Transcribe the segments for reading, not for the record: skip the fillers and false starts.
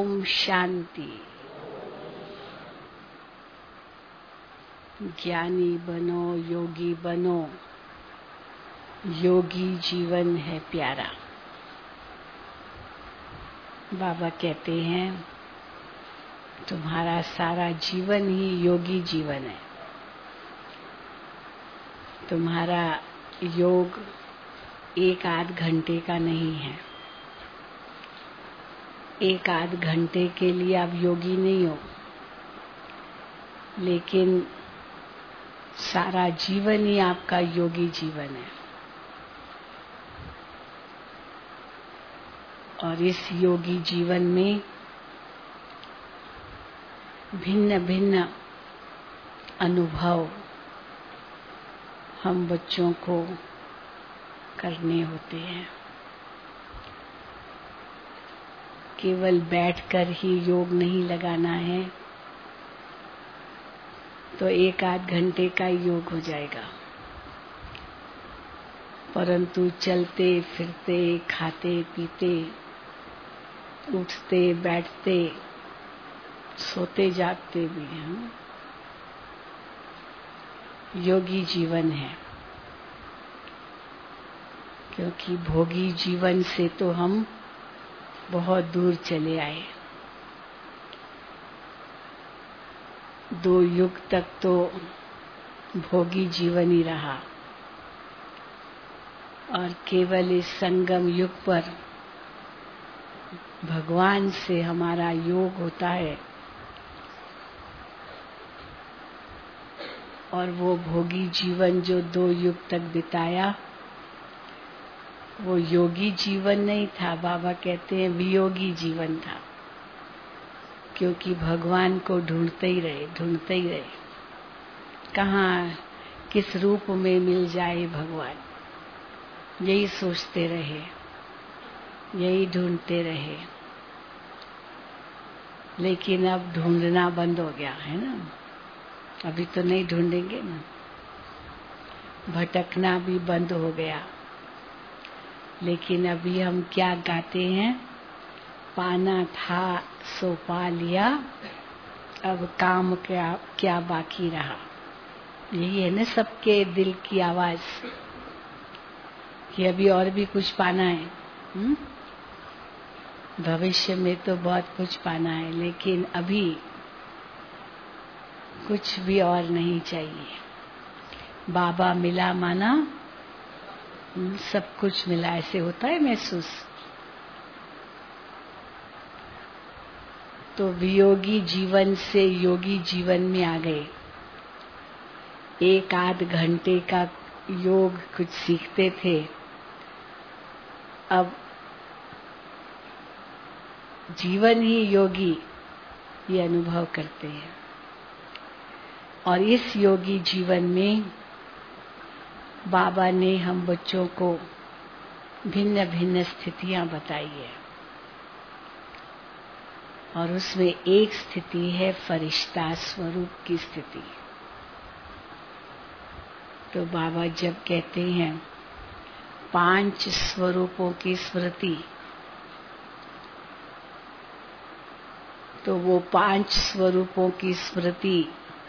ओम शांति। ज्ञानी बनो, योगी बनो, योगी जीवन है प्यारा। बाबा कहते हैं तुम्हारा सारा जीवन ही योगी जीवन है। तुम्हारा योग 1-8 घंटे का नहीं है। 1-8 घंटे के लिए आप योगी नहीं हो, लेकिन सारा जीवन ही आपका योगी जीवन है। और इस योगी जीवन में भिन्न भिन्न अनुभव हम बच्चों को करने होते हैं। केवल बैठकर ही योग नहीं लगाना है तो 1-8 घंटे का योग हो जाएगा, परंतु चलते फिरते, खाते पीते, उठते बैठते, सोते जागते भी हैं, योगी जीवन है। क्योंकि भोगी जीवन से तो हम बहुत दूर चले आए। 2 युग तक तो भोगी जीवन ही रहा और केवल इस संगम युग पर भगवान से हमारा योग होता है। और वो भोगी जीवन जो 2 युग तक बिताया वो योगी जीवन नहीं था। बाबा कहते हैं वियोगी जीवन था, क्योंकि भगवान को ढूंढते ही रहे। कहाँ किस रूप में मिल जाए भगवान, यही सोचते रहे, यही ढूंढते रहे। लेकिन अब ढूंढना बंद हो गया है ना। अभी तो नहीं ढूंढेंगे ना, भटकना भी बंद हो गया। लेकिन अभी हम क्या गाते हैं, पाना था सो पा लिया, अब काम क्या बाकी रहा। यही है ना सबके दिल की आवाज कि अभी और भी कुछ पाना है। भविष्य में तो बहुत कुछ पाना है, लेकिन अभी कुछ भी और नहीं चाहिए। बाबा मिला माना सब कुछ मिला, ऐसे होता है महसूस। तो वियोगी जीवन से योगी जीवन में आ गए। 1-8 घंटे का योग कुछ सीखते थे, अब जीवन ही योगी ये अनुभव करते हैं। और इस योगी जीवन में बाबा ने हम बच्चों को भिन्न भिन्न स्थितियां बताई है। और उसमें एक स्थिति है फरिश्ता स्वरूप की स्थिति। तो बाबा जब कहते हैं 5 स्वरूपों की स्मृति, तो वो 5 स्वरूपों की स्मृति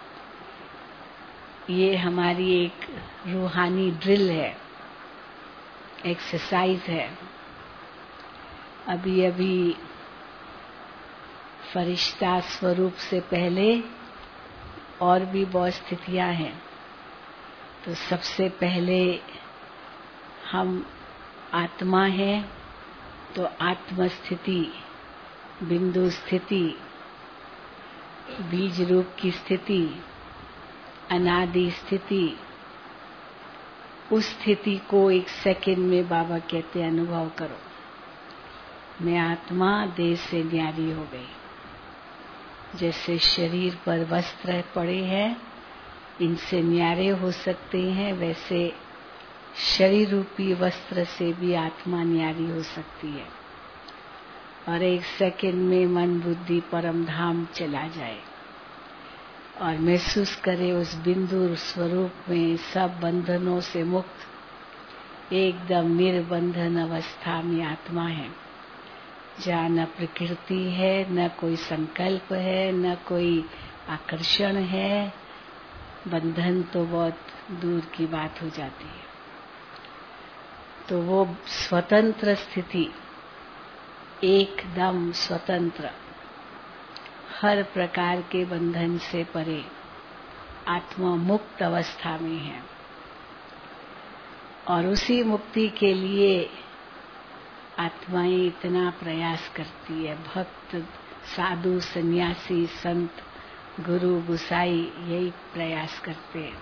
ये हमारी एक रूहानी ड्रिल है, एक्सरसाइज है। अभी फरिश्ता स्वरूप से पहले और भी बहुत स्थितियां हैं। तो सबसे पहले हम आत्मा हैं, तो आत्म स्थिति, बिंदु स्थिति, बीज रूप की स्थिति, अनादि स्थिति, उस स्थिति को 1 सेकंड में बाबा कहते अनुभव करो। मैं आत्मा देह से न्यारी हो गई। जैसे शरीर पर वस्त्र पड़े हैं, इनसे न्यारे हो सकते हैं, वैसे शरीर रूपी वस्त्र से भी आत्मा न्यारी हो सकती है। और 1 सेकंड में मन बुद्धि परम धाम चला जाए और महसूस करे उस बिंदु स्वरूप में सब बंधनों से मुक्त, एकदम निर्बंधन अवस्था में आत्मा है। जहाँ न प्रकृति है, न कोई संकल्प है, न कोई आकर्षण है, बंधन तो बहुत दूर की बात हो जाती है। तो वो स्वतंत्र स्थिति, एकदम स्वतंत्र, हर प्रकार के बंधन से परे आत्मा मुक्त अवस्था में है। और उसी मुक्ति के लिए आत्माएं इतना प्रयास करती है। भक्त, साधु, सन्यासी, संत, गुरु, गुसाई यही प्रयास करते हैं।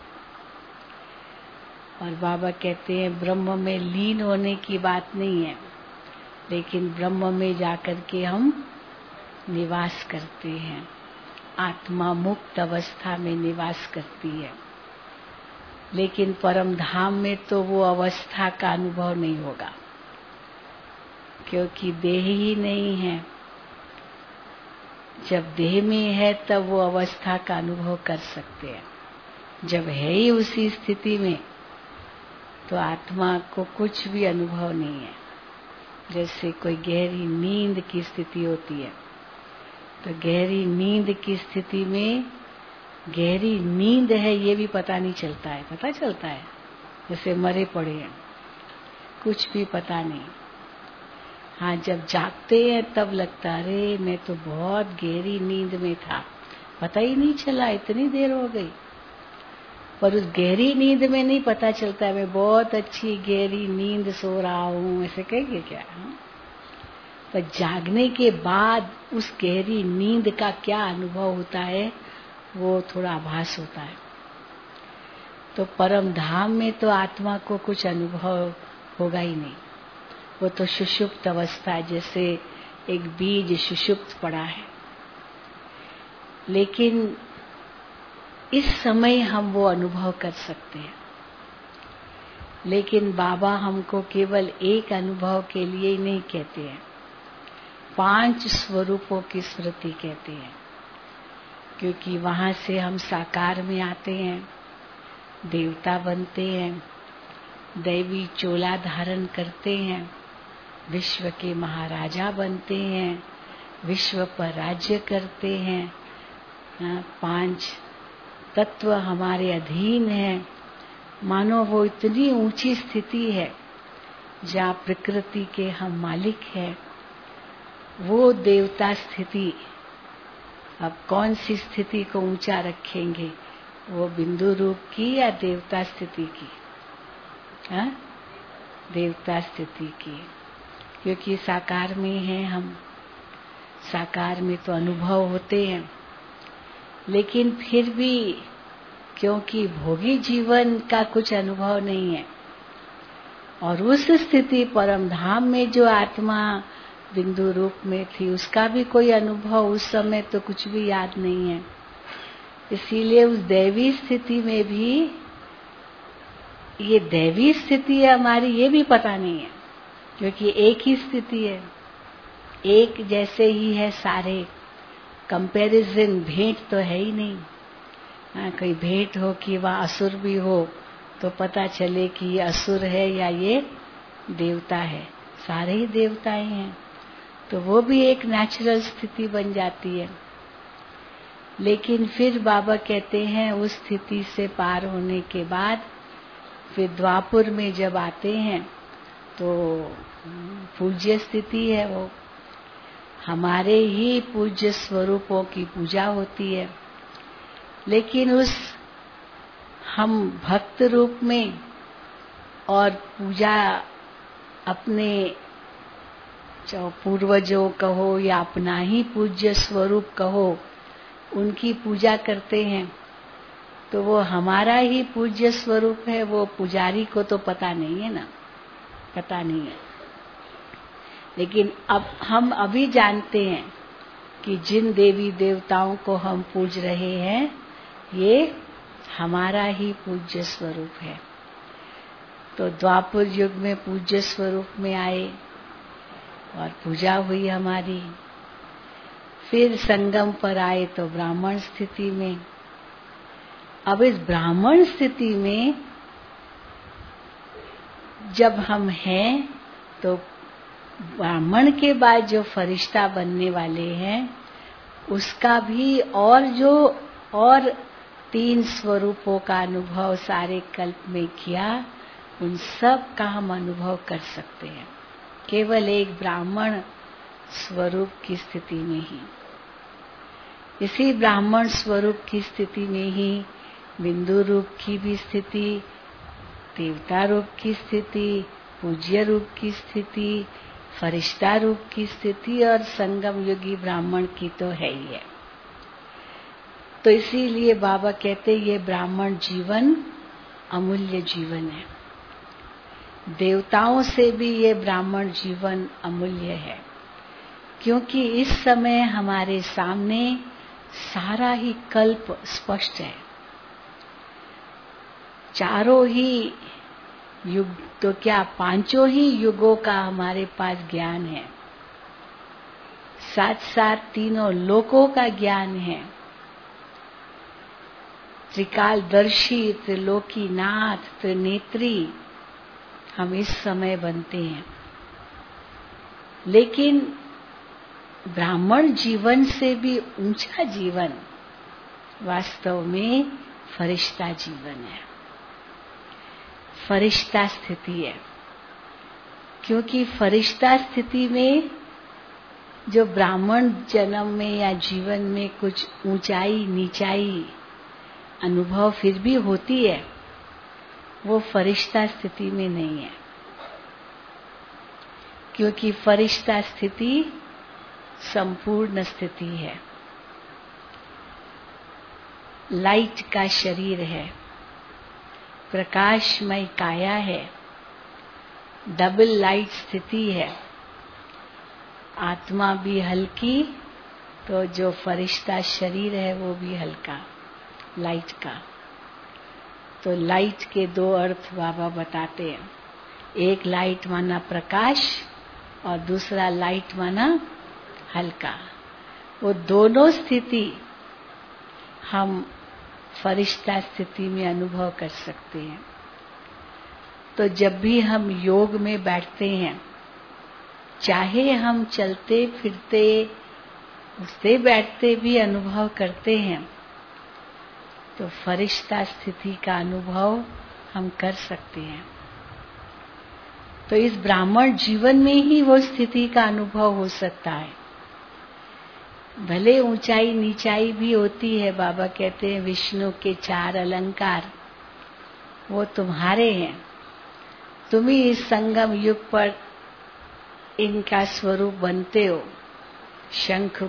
और बाबा कहते हैं ब्रह्म में लीन होने की बात नहीं है, लेकिन ब्रह्म में जाकर के हम निवास करते हैं। आत्मा मुक्त अवस्था में निवास करती है, लेकिन परम धाम में तो वो अवस्था का अनुभव नहीं होगा, क्योंकि देह ही नहीं है। जब देह में है तब वो अवस्था का अनुभव कर सकते हैं। जब है ही उसी स्थिति में तो आत्मा को कुछ भी अनुभव नहीं है। जैसे कोई गहरी नींद की स्थिति होती है, तो गहरी नींद की स्थिति में गहरी नींद है ये भी पता नहीं चलता है। पता चलता है जैसे मरे पड़े हैं, कुछ भी पता नहीं। हाँ, जब जागते हैं तब लगता है अरे मैं तो बहुत गहरी नींद में था, पता ही नहीं चला, इतनी देर हो गई। पर उस गहरी नींद में नहीं पता चलता मैं बहुत अच्छी गहरी नींद सो रहा हूँ, ऐसे कहेंगे क्या? पर जागने के बाद उस गहरी नींद का क्या अनुभव होता है वो थोड़ा आभास होता है। तो परम धाम में तो आत्मा को कुछ अनुभव होगा ही नहीं। वो तो सुषुप्त अवस्था है, जैसे एक बीज सुषुप्त पड़ा है। लेकिन इस समय हम वो अनुभव कर सकते हैं। लेकिन बाबा हमको केवल एक अनुभव के लिए ही नहीं कहते हैं, 5 स्वरूपों की स्मृति कहते हैं। क्योंकि वहां से हम साकार में आते हैं, देवता बनते हैं, दैवी चोला धारण करते हैं, विश्व के महाराजा बनते हैं, विश्व पर राज्य करते हैं। 5 तत्व हमारे अधीन है। मानो वो इतनी ऊंची स्थिति है जहाँ प्रकृति के हम मालिक हैं। वो देवता स्थिति, अब कौन सी स्थिति को ऊंचा रखेंगे, वो बिंदु रूप की या देवता स्थिति की? हाँ, देवता स्थिति की। क्योंकि साकार में हैं हम, साकार में तो अनुभव होते हैं। लेकिन फिर भी क्योंकि भोगी जीवन का कुछ अनुभव नहीं है, और उस स्थिति परम धाम में जो आत्मा बिंदु रूप में थी उसका भी कोई अनुभव उस समय तो कुछ भी याद नहीं है। इसीलिए उस दैवी स्थिति में भी ये दैवी स्थिति है हमारी, ये भी पता नहीं है। क्योंकि एक ही स्थिति है, एक जैसे ही है सारे। कंपैरिजन, भेंट तो है ही नहीं। कोई भेंट हो कि वह असुर भी हो तो पता चले कि ये असुर है या ये देवता है। सारे ही देवताएं हैं, तो वो भी एक नेचुरल स्थिति बन जाती है। लेकिन फिर बाबा कहते हैं उस स्थिति से पार होने के बाद फिर द्वापुर में जब आते हैं तो पूज्य स्थिति है। वो हमारे ही पूज्य स्वरूपों की पूजा होती है। लेकिन उस हम भक्त रूप में और पूजा अपने पूर्वजों कहो या अपना ही पूज्य स्वरूप कहो, उनकी पूजा करते हैं। तो वो हमारा ही पूज्य स्वरूप है, वो पुजारी को तो पता नहीं है ना, पता नहीं है। लेकिन अब हम अभी जानते हैं कि जिन देवी देवताओं को हम पूज रहे हैं ये हमारा ही पूज्य स्वरूप है। तो द्वापर युग में पूज्य स्वरूप में आए और पूजा हुई हमारी। फिर संगम पर आए तो ब्राह्मण स्थिति में। अब इस ब्राह्मण स्थिति में जब हम हैं तो ब्राह्मण के बाद जो फरिश्ता बनने वाले हैं उसका भी और 3 स्वरूपों का अनुभव सारे कल्प में किया, उन सब का हम अनुभव कर सकते हैं केवल एक ब्राह्मण स्वरूप की स्थिति में ही। इसी ब्राह्मण स्वरूप की स्थिति में ही बिंदु रूप की भी स्थिति, देवता रूप की स्थिति, पूज्य रूप की स्थिति, फरिश्ता रूप की स्थिति और संगम युगी ब्राह्मण की तो है ही है। तो इसीलिए बाबा कहते ये ब्राह्मण जीवन अमूल्य जीवन है। देवताओं से भी ये ब्राह्मण जीवन अमूल्य है, क्योंकि इस समय हमारे सामने सारा ही कल्प स्पष्ट है। चारों ही युग तो क्या 5 ही युगों का हमारे पास ज्ञान है, साथ साथ 3 लोकों का ज्ञान है। त्रिकालदर्शी, त्रिलोकीनाथ, त्रिनेत्री हम इस समय बनते हैं। लेकिन ब्राह्मण जीवन से भी ऊंचा जीवन वास्तव में फरिश्ता जीवन है, फरिश्ता स्थिति है। क्योंकि फरिश्ता स्थिति में जो ब्राह्मण जन्म में या जीवन में कुछ ऊंचाई नीचाई अनुभव फिर भी होती है, वो फरिश्ता स्थिति में नहीं है। क्योंकि फरिश्ता स्थिति संपूर्ण स्थिति है, लाइट का शरीर है, प्रकाशमय काया है, डबल लाइट स्थिति है। आत्मा भी हल्की तो जो फरिश्ता शरीर है वो भी हल्का, लाइट का। तो लाइट के 2 अर्थ बाबा बताते हैं। एक लाइट माना प्रकाश और दूसरा लाइट माना हल्का। वो दोनों स्थिति हम फरिश्ता स्थिति में अनुभव कर सकते हैं। तो जब भी हम योग में बैठते हैं, चाहे हम चलते फिरते उठते बैठते भी अनुभव करते हैं, तो फरिश्ता स्थिति का अनुभव हम कर सकते हैं। तो इस ब्राह्मण जीवन में ही वो स्थिति का अनुभव हो सकता है। भले ऊंचाई नीचाई भी होती है, बाबा कहते हैं विष्णु के 4 अलंकार वो तुम्हारे हैं, तुम ही इस संगम युग पर इनका स्वरूप बनते हो। शंख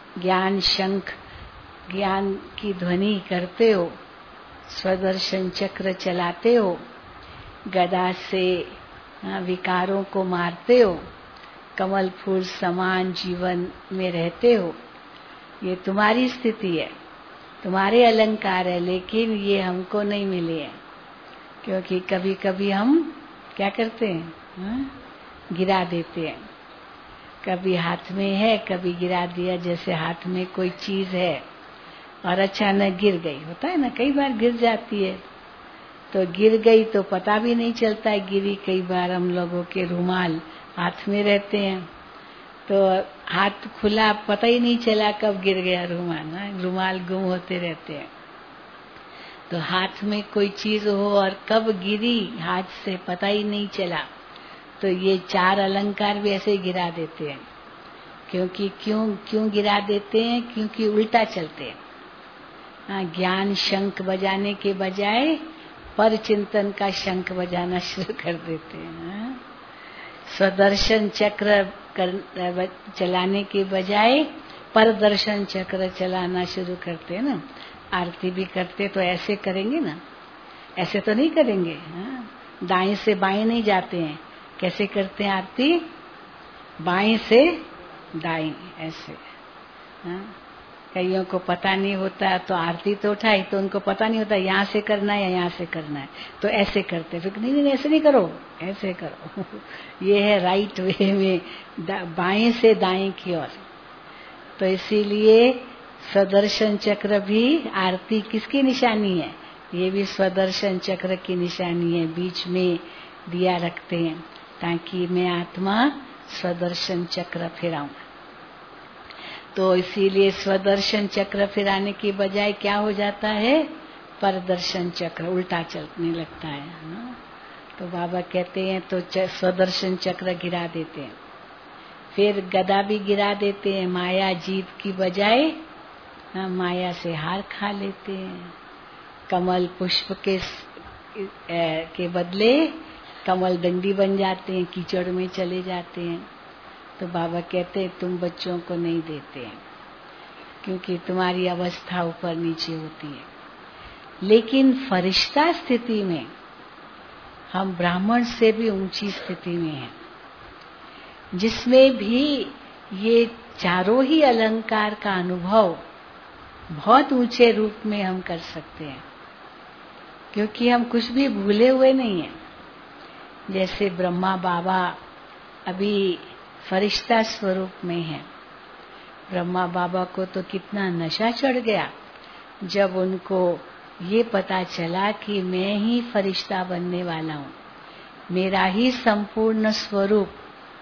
ज्ञान की ध्वनि करते हो, स्वदर्शन चक्र चलाते हो, गदा से विकारों को मारते हो, कमल फूल समान जीवन में रहते हो। ये तुम्हारी स्थिति है, तुम्हारे अलंकार है, लेकिन ये हमको नहीं मिले हैं। क्योंकि कभी कभी हम क्या करते हैं, गिरा देते हैं। कभी हाथ में है, कभी गिरा दिया। जैसे हाथ में कोई चीज है और अचानक गिर गई, होता है ना, कई बार गिर जाती है। तो गिर गई तो पता भी नहीं चलता है गिरी। कई बार हम लोगों के रुमाल हाथ में रहते हैं, तो हाथ खुला, पता ही नहीं चला कब गिर गया रुमाल। रुमाल गुम होते रहते हैं। तो हाथ में कोई चीज हो और कब गिरी हाथ से पता ही नहीं चला, तो ये 4 अलंकार भी ऐसे गिरा देते हैं। क्योंकि क्यों गिरा देते हैं? क्योंकि उल्टा चलते हैं। ज्ञान शंख बजाने के बजाय पर चिंतन का शंख बजाना शुरू कर देते हैं। स्वदर्शन चक्र चलाने के बजाय पर दर्शन चक्र चलाना शुरू करते हैं ना। आरती भी करते तो ऐसे करेंगे ना, ऐसे तो नहीं करेंगे। दाएं से बाएं नहीं जाते हैं। कैसे करते हैं आरती? बाएं से दाएं, ऐसे। कईयों को पता नहीं होता, तो आरती तो उठाई तो उनको पता नहीं होता यहाँ से करना है या यहाँ से करना है, तो ऐसे करते। फिर नहीं ऐसे नहीं करो, ऐसे करो। ये है राइट वे में, बाएं से दाएं की ओर। तो इसीलिए स्वदर्शन चक्र भी आरती किसकी निशानी है? ये भी स्वदर्शन चक्र की निशानी है। बीच में दिया रखते हैं ताकि मैं आत्मा स्वदर्शन चक्र फिराऊं। तो इसीलिए स्वदर्शन चक्र फिराने की बजाय क्या हो जाता है, परदर्शन चक्र उल्टा चलने लगता है ना। तो बाबा कहते हैं तो स्वदर्शन चक्र गिरा देते हैं, फिर गदा भी गिरा देते हैं। माया जीत की बजाय माया से हार खा लेते हैं। कमल पुष्प के बदले कमल दंडी बन जाते हैं, कीचड़ में चले जाते हैं। तो बाबा कहते हैं तुम बच्चों को नहीं देते हैं, क्योंकि तुम्हारी अवस्था ऊपर नीचे होती है। लेकिन फरिश्ता स्थिति में हम ब्राह्मण से भी ऊंची स्थिति में हैं, जिसमें भी ये चारों ही अलंकार का अनुभव बहुत ऊंचे रूप में हम कर सकते हैं, क्योंकि हम कुछ भी भूले हुए नहीं हैं। जैसे ब्रह्मा बाबा अभी फरिश्ता स्वरूप में हैं। ब्रह्मा बाबा को तो कितना नशा चढ़ गया जब उनको ये पता चला कि मैं ही फरिश्ता बनने वाला हूँ, मेरा ही संपूर्ण स्वरूप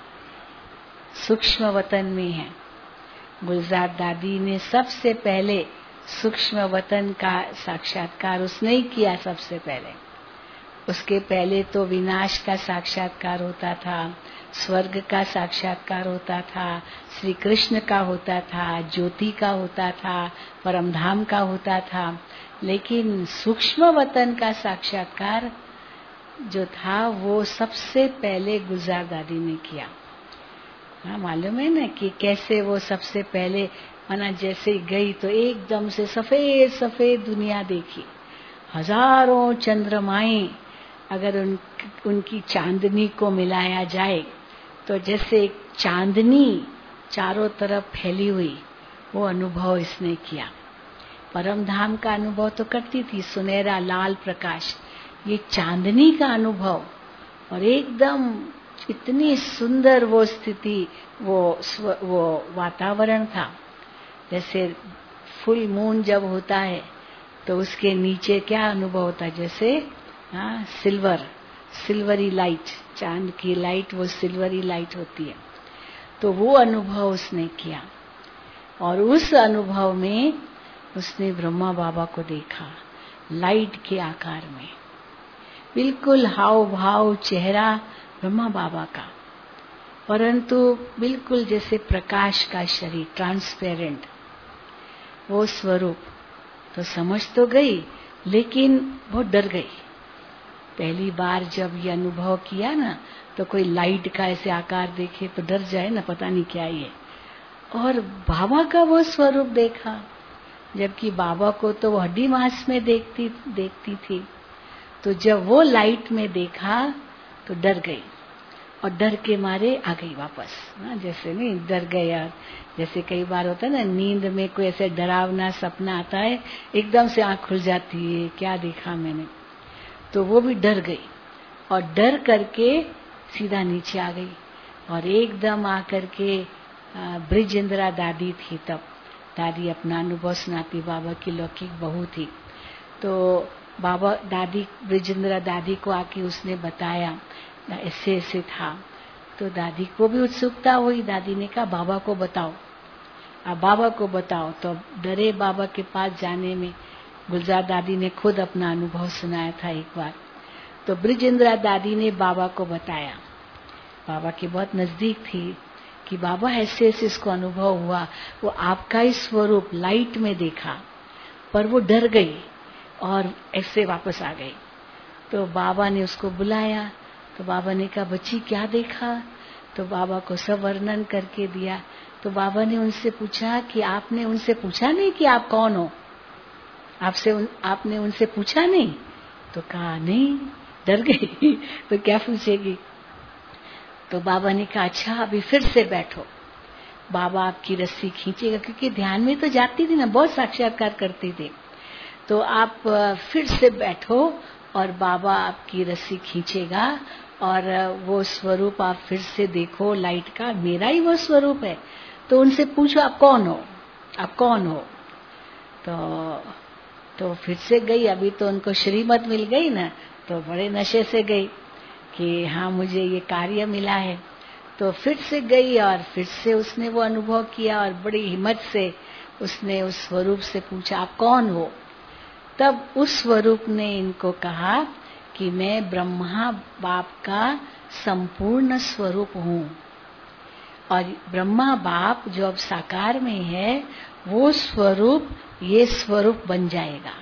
सूक्ष्म वतन में है। गुलजार दादी ने सबसे पहले सूक्ष्म वतन का साक्षात्कार उसने ही किया सबसे पहले। उसके पहले तो विनाश का साक्षात्कार होता था, स्वर्ग का साक्षात्कार होता था, श्री कृष्ण का होता था, ज्योति का होता था, परमधाम का होता था। लेकिन सूक्ष्म वतन का साक्षात्कार जो था वो सबसे पहले गुलजार दादी ने किया। हाँ, मालूम है ना कि कैसे वो सबसे पहले माना जैसे गई तो एकदम से सफेद सफेद दुनिया देखी। हजारों चंद्रमाएं अगर उनकी चांदनी को मिलाया जाए तो जैसे एक चांदनी चारों तरफ फैली हुई, वो अनुभव इसने किया। परम धाम का अनुभव तो करती थी, सुनहरा लाल प्रकाश। ये चांदनी का अनुभव, और एकदम इतनी सुंदर वो स्थिति, वो वातावरण था। जैसे फुल मून जब होता है तो उसके नीचे क्या अनुभव होता है, जैसे सिल्वरी लाइट, चांद की लाइट वो सिल्वरी लाइट होती है। तो वो अनुभव उसने किया, और उस अनुभव में उसने ब्रह्मा बाबा को देखा लाइट के आकार में, बिल्कुल हाव भाव चेहरा ब्रह्मा बाबा का, परंतु बिल्कुल जैसे प्रकाश का शरीर, ट्रांसपेरेंट वो स्वरूप। तो समझ तो गई, लेकिन बहुत डर गई। पहली बार जब ये अनुभव किया ना, तो कोई लाइट का ऐसे आकार देखे तो डर जाए ना, पता नहीं क्या ये। और बाबा का वो स्वरूप देखा, जबकि बाबा को तो वो हड्डी मांस में देखती थी। तो जब वो लाइट में देखा तो डर गई, और डर के मारे आ गई वापस। जैसे नहीं डर गया, जैसे कई बार होता है ना, नींद में कोई ऐसे डरावना सपना आता है, एकदम से आंख खुल जाती है, क्या देखा मैंने। तो वो भी डर गई, और डर करके सीधा नीचे आ गई, और एकदम आकर के ब्रिजेंद्रा दादी थी तब। दादी अपना अनुभव सुनाती, बाबा की लौकिक बहू थी। तो बाबा दादी ब्रिजेंद्रा दादी को आके उसने बताया ऐसे ऐसे था। तो दादी को भी उत्सुकता हुई। दादी ने कहा बाबा को बताओ, अब बाबा को बताओ। तो डरे बाबा के पास जाने में। गुलजार दादी ने खुद अपना अनुभव सुनाया था एक बार। तो ब्रिजेंद्रा दादी ने बाबा को बताया, बाबा के बहुत नजदीक थी, कि बाबा ऐसे ऐसे इसको अनुभव हुआ, वो आपका ही स्वरूप लाइट में देखा, पर वो डर गई और ऐसे वापस आ गई। तो बाबा ने उसको बुलाया। तो बाबा ने कहा बच्ची क्या देखा? तो बाबा को सब वर्णन करके दिया। तो बाबा ने उनसे पूछा कि आपने उनसे पूछा नहीं कि आप कौन हो? आपने उनसे पूछा नहीं? तो कहा नहीं, डर गई। तो क्या पूछेगी? तो बाबा ने कहा अच्छा अभी फिर से बैठो, बाबा आपकी रस्सी खींचेगा, क्योंकि ध्यान में तो जाती थी ना, बहुत साक्षात्कार करती थी। तो आप फिर से बैठो और बाबा आपकी रस्सी खींचेगा, और वो स्वरूप आप फिर से देखो लाइट का, मेरा ही वो स्वरूप है। तो उनसे पूछो आप कौन हो, आप कौन हो? तो फिर से गई। अभी तो उनको श्रीमत मिल गई ना, तो बड़े नशे से गई कि हाँ मुझे ये कार्य मिला है। तो फिर से गई और फिर से उसने वो अनुभव किया और बड़ी हिम्मत से उसने उस स्वरूप से पूछा, आप कौन हो? तब उस स्वरूप ने इनको कहा कि मैं ब्रह्मा बाप का संपूर्ण स्वरूप हूँ, और ब्रह्मा बाप जो अब साकार में है वो स्वरूप ये स्वरूप बन जाएगा।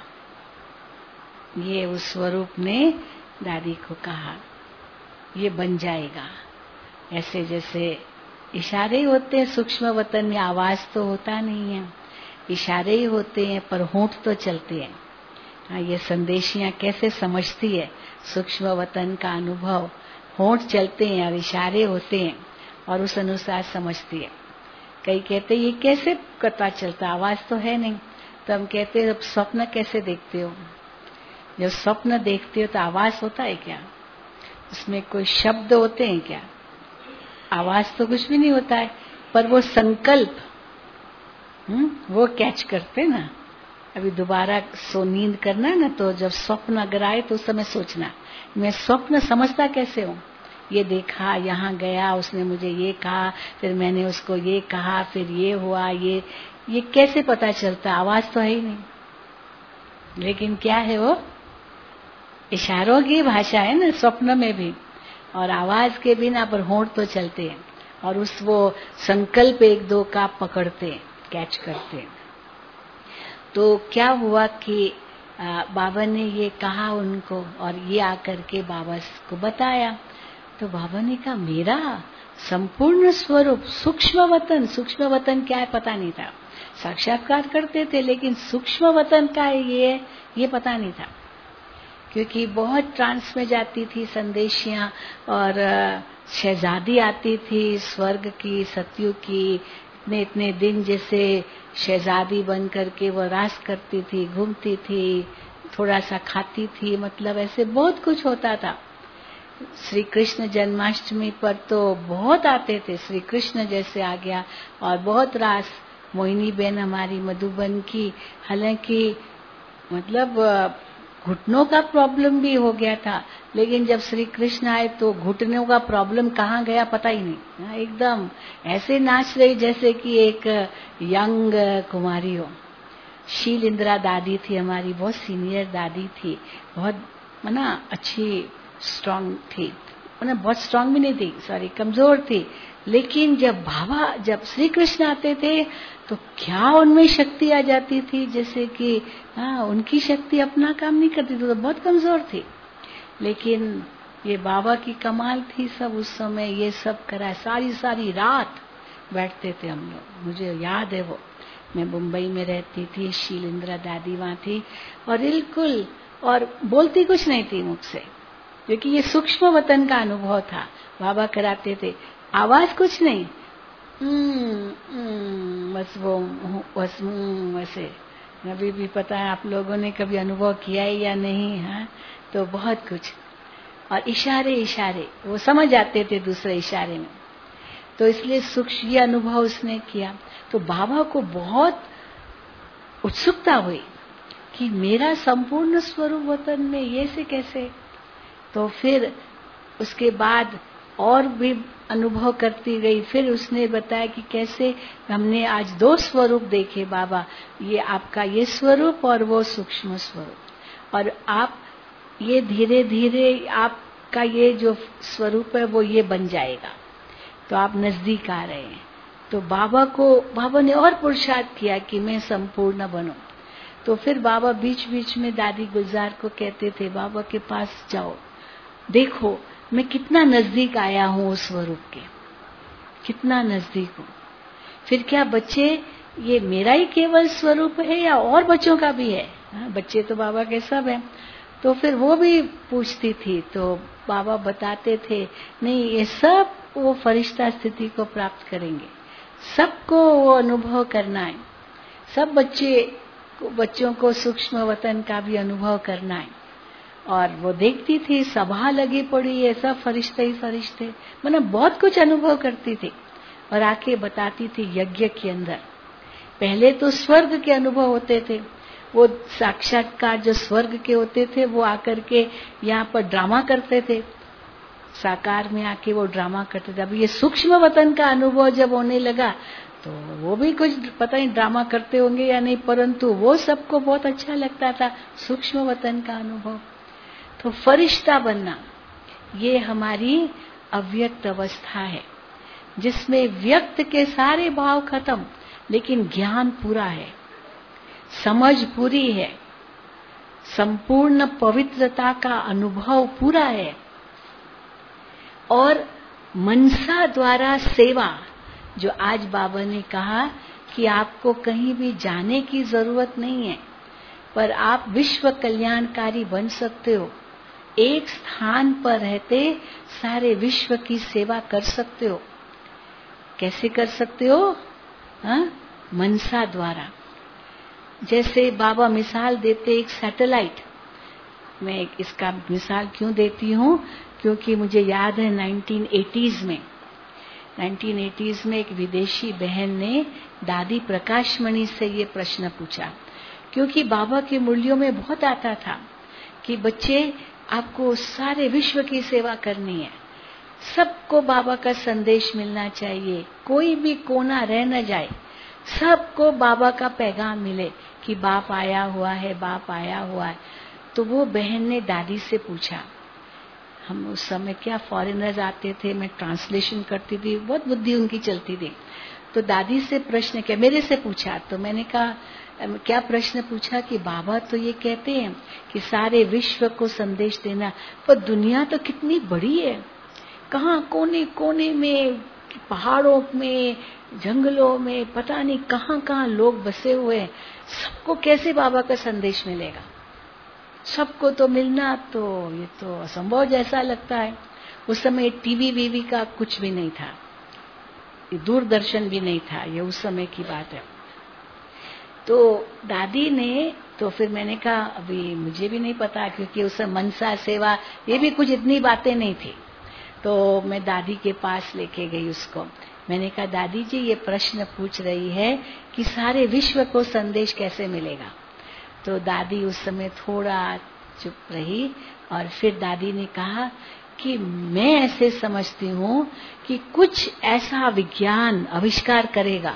ये उस स्वरूप ने दादी को कहा, ये बन जाएगा। ऐसे जैसे इशारे होते हैं सूक्ष्म वतन में, आवाज तो होता नहीं है, इशारे ही होते हैं, पर होंठ तो चलते हैं। हाँ, ये संदेशियां कैसे समझती है सूक्ष्म वतन का अनुभव, होंठ चलते हैं और इशारे होते हैं और उस अनुसार समझती है। कई कहते ये कैसे पता चलता, आवाज तो है नहीं। तो हम कहते हैं स्वप्न कैसे देखते हो? जब स्वप्न देखते हो तो आवाज होता है क्या? उसमें कोई शब्द होते हैं क्या? आवाज तो कुछ भी नहीं होता है, पर वो संकल्प वो कैच करते ना। अभी दोबारा नींद करना है ना, तो जब स्वप्न अगर आए तो उस समय सोचना, मैं स्वप्न समझता कैसे हूँ? ये देखा, यहाँ गया, उसने मुझे ये कहा, फिर मैंने उसको ये कहा, फिर ये हुआ, ये कैसे पता चलता? आवाज तो है ही नहीं। लेकिन क्या है वो? इशारों की भाषा है ना स्वप्न में भी, और आवाज के बिना पर होंठ तो चलते हैं और उस वो संकल्प एक दो का पकड़ते, कैच करते। तो क्या हुआ कि बाबा ने ये कहा उनको, और ये आकर के बाबा को बताया। तो बाबा ने कहा मेरा संपूर्ण स्वरूप सूक्ष्म वतन क्या है पता नहीं था। साक्षात्कार करते थे लेकिन सूक्ष्म वतन का है ये पता नहीं था, क्योंकि बहुत ट्रांस में जाती थी संदेशियां, और शहजादी आती थी स्वर्ग की, सतयुग की, इतने दिन जैसे शहजादी बन करके वो रास करती थी, घूमती थी, थोड़ा सा खाती थी, मतलब ऐसे बहुत कुछ होता था। श्री कृष्ण जन्माष्टमी पर तो बहुत आते थे, श्री कृष्ण जैसे आ गया, और बहुत रास। मोहिनी बहन हमारी मधुबन की, हालांकि मतलब घुटनों का प्रॉब्लम भी हो गया था, लेकिन जब श्री कृष्ण आए तो घुटनों का प्रॉब्लम कहाँ गया पता ही नहीं। एकदम ऐसे नाच रही जैसे कि एक यंग कुमारी हो। शील इंदिरा दादी थी हमारी, बहुत सीनियर दादी थी, बहुत अच्छी स्ट्रांग थी, बहुत स्ट्रांग भी नहीं थी, सॉरी कमजोर थी। लेकिन जब श्री कृष्ण आते थे तो क्या उनमें शक्ति आ जाती थी, जैसे कि उनकी शक्ति अपना काम नहीं करती थी, तो बहुत कमजोर थी। लेकिन ये बाबा की कमाल थी, सब उस समय ये सब करा, सारी रात बैठते थे हम लोग। मुझे याद है वो, मैं मुंबई में रहती थी, शील इंदिरा दादी वहाँ थी, और बिल्कुल और बोलती कुछ नहीं थी मुझसे, क्योंकि ये सूक्ष्म वतन का अनुभव था। बाबा कराते थे, आवाज कुछ नहीं, बस वो वैसे। अभी भी पता है आप लोगों ने कभी अनुभव किया है या नहीं? हाँ, तो बहुत कुछ, और इशारे वो समझ आते थे दूसरे इशारे में। तो इसलिए सूक्ष्म ये अनुभव उसने किया। तो बाबा को बहुत उत्सुकता हुई कि मेरा संपूर्ण स्वरूप वतन में ये से कैसे। तो फिर उसके बाद और भी अनुभव करती गई। फिर उसने बताया कि कैसे हमने आज 2 स्वरूप देखे बाबा, ये आपका ये स्वरूप और वो सूक्ष्म स्वरूप, और आप ये धीरे धीरे आपका ये जो स्वरूप है वो ये बन जाएगा, तो आप नजदीक आ रहे हैं। तो बाबा ने और पुरुषार्थ किया कि मैं संपूर्ण बनूं। तो फिर बाबा बीच बीच में दादी गुलजार को कहते थे, बाबा के पास जाओ, देखो मैं कितना नजदीक आया हूँ उस स्वरूप के, कितना नजदीक हूँ। फिर क्या बच्चे ये मेरा ही केवल स्वरूप है या और बच्चों का भी है? बच्चे तो बाबा के सब हैं। तो फिर वो भी पूछती थी, तो बाबा बताते थे नहीं, ये सब वो फरिश्ता स्थिति को प्राप्त करेंगे, सबको वो अनुभव करना है, सब बच्चों को सूक्ष्म वतन का भी अनुभव करना है। और वो देखती थी सभा लगी पड़ी है, सब फरिश्ते ही फरिश्ते, मतलब बहुत कुछ अनुभव करती थी, और आके बताती थी यज्ञ के अंदर। पहले तो स्वर्ग के अनुभव होते थे, वो साक्षात्कार जो स्वर्ग के होते थे वो आकर के यहाँ पर ड्रामा करते थे, साकार में आके वो ड्रामा करते थे। अब ये सूक्ष्म वतन का अनुभव जब होने लगा तो वो भी कुछ पता नहीं ड्रामा करते होंगे या नहीं, परंतु वो सबको बहुत अच्छा लगता था सूक्ष्म वतन का अनुभव। तो फरिश्ता बनना ये हमारी अव्यक्त अवस्था है, जिसमें व्यक्त के सारे भाव खत्म, लेकिन ज्ञान पूरा है, समझ पूरी है, संपूर्ण पवित्रता का अनुभव पूरा है। और मनसा द्वारा सेवा, जो आज बाबा ने कहा कि आपको कहीं भी जाने की जरूरत नहीं है, पर आप विश्व कल्याणकारी बन सकते हो। एक स्थान पर रहते सारे विश्व की सेवा कर सकते हो। कैसे कर सकते हो? मनसा द्वारा। जैसे बाबा मिसाल देते एक सैटेलाइट। मैं इसका मिसाल क्यों देती हूँ? क्योंकि मुझे याद है 1980s में एक विदेशी बहन ने दादी प्रकाशमणि से ये प्रश्न पूछा, क्योंकि बाबा की मुरलियों में बहुत आता था कि बच्चे आपको सारे विश्व की सेवा करनी है, सबको बाबा का संदेश मिलना चाहिए, कोई भी कोना रह न जाए, सबको बाबा का पैगाम मिले कि बाप आया हुआ है, बाप आया हुआ है। तो वो बहन ने दादी से पूछा, हम उस समय क्या फॉरेनर्स आते थे, मैं ट्रांसलेशन करती थी, बहुत बुद्धि उनकी चलती थी। तो दादी से प्रश्न क्या, मेरे से पूछा, तो मैंने कहा क्या प्रश्न पूछा कि बाबा तो ये कहते हैं कि सारे विश्व को संदेश देना, पर दुनिया तो कितनी बड़ी है, कहाँ कोने कोने में, पहाड़ों में, जंगलों में, पता नहीं कहाँ कहाँ लोग बसे हुए हैं, सबको कैसे बाबा का संदेश मिलेगा? सबको तो मिलना तो ये तो असंभव जैसा लगता है। उस समय टीवी वीवी का कुछ भी नहीं था, दूरदर्शन भी नहीं था, ये उस समय की बात है। तो दादी ने, तो फिर मैंने कहा अभी मुझे भी नहीं पता, क्योंकि उस समय मनसा सेवा ये भी कुछ इतनी बातें नहीं थी। तो मैं दादी के पास लेके गई उसको। मैंने कहा दादी जी ये प्रश्न पूछ रही है कि सारे विश्व को संदेश कैसे मिलेगा? तो दादी उस समय थोड़ा चुप रही और फिर दादी ने कहा कि मैं ऐसे समझती हूँ कि कुछ ऐसा विज्ञान आविष्कार करेगा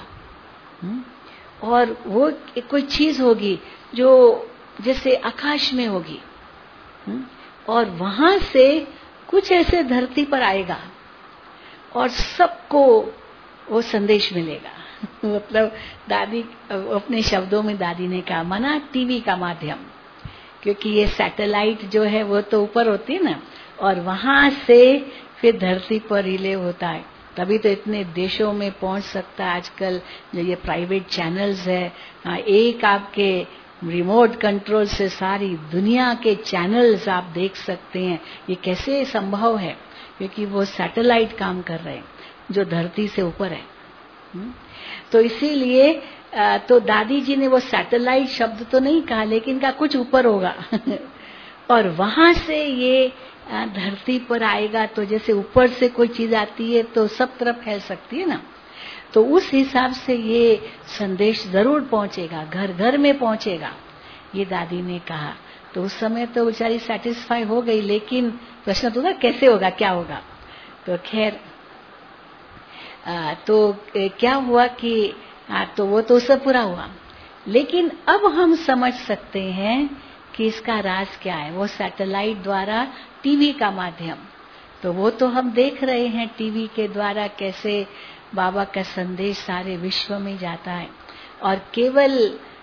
और वो कोई चीज होगी जो जैसे आकाश में होगी और वहां से कुछ ऐसे धरती पर आएगा और सबको वो संदेश मिलेगा। मतलब दादी अपने शब्दों में दादी ने कहा, माना टीवी का माध्यम, क्योंकि ये सैटेलाइट जो है वो तो ऊपर होती है ना, और वहां से फिर धरती पर रिले होता है, तभी तो इतने देशों में पहुंच सकता है आजकल जो ये प्राइवेट चैनल्स है। एक आपके रिमोट कंट्रोल से सारी दुनिया के चैनल्स आप देख सकते हैं। ये कैसे संभव है? क्योंकि वो सैटेलाइट काम कर रहे हैं जो धरती से ऊपर है। तो इसीलिए तो दादी जी ने वो सैटेलाइट शब्द तो नहीं कहा, लेकिन कहा कुछ ऊपर होगा और वहां से ये धरती पर आएगा। तो जैसे ऊपर से कोई चीज आती है तो सब तरफ फैल सकती है ना, तो उस हिसाब से ये संदेश जरूर पहुंचेगा, घर घर में पहुंचेगा, ये दादी ने कहा। तो उस समय तो बेचारी सेटिस्फाई हो गई, लेकिन प्रश्न तो था कैसे होगा, क्या होगा। तो खैर तो क्या हुआ कि तो वो तो सब पूरा हुआ, लेकिन अब हम समझ सकते हैं कि इसका राज क्या है। वो सैटेलाइट द्वारा टीवी का माध्यम, तो वो तो हम देख रहे हैं टीवी के द्वारा कैसे बाबा का संदेश सारे विश्व में जाता है, और केवल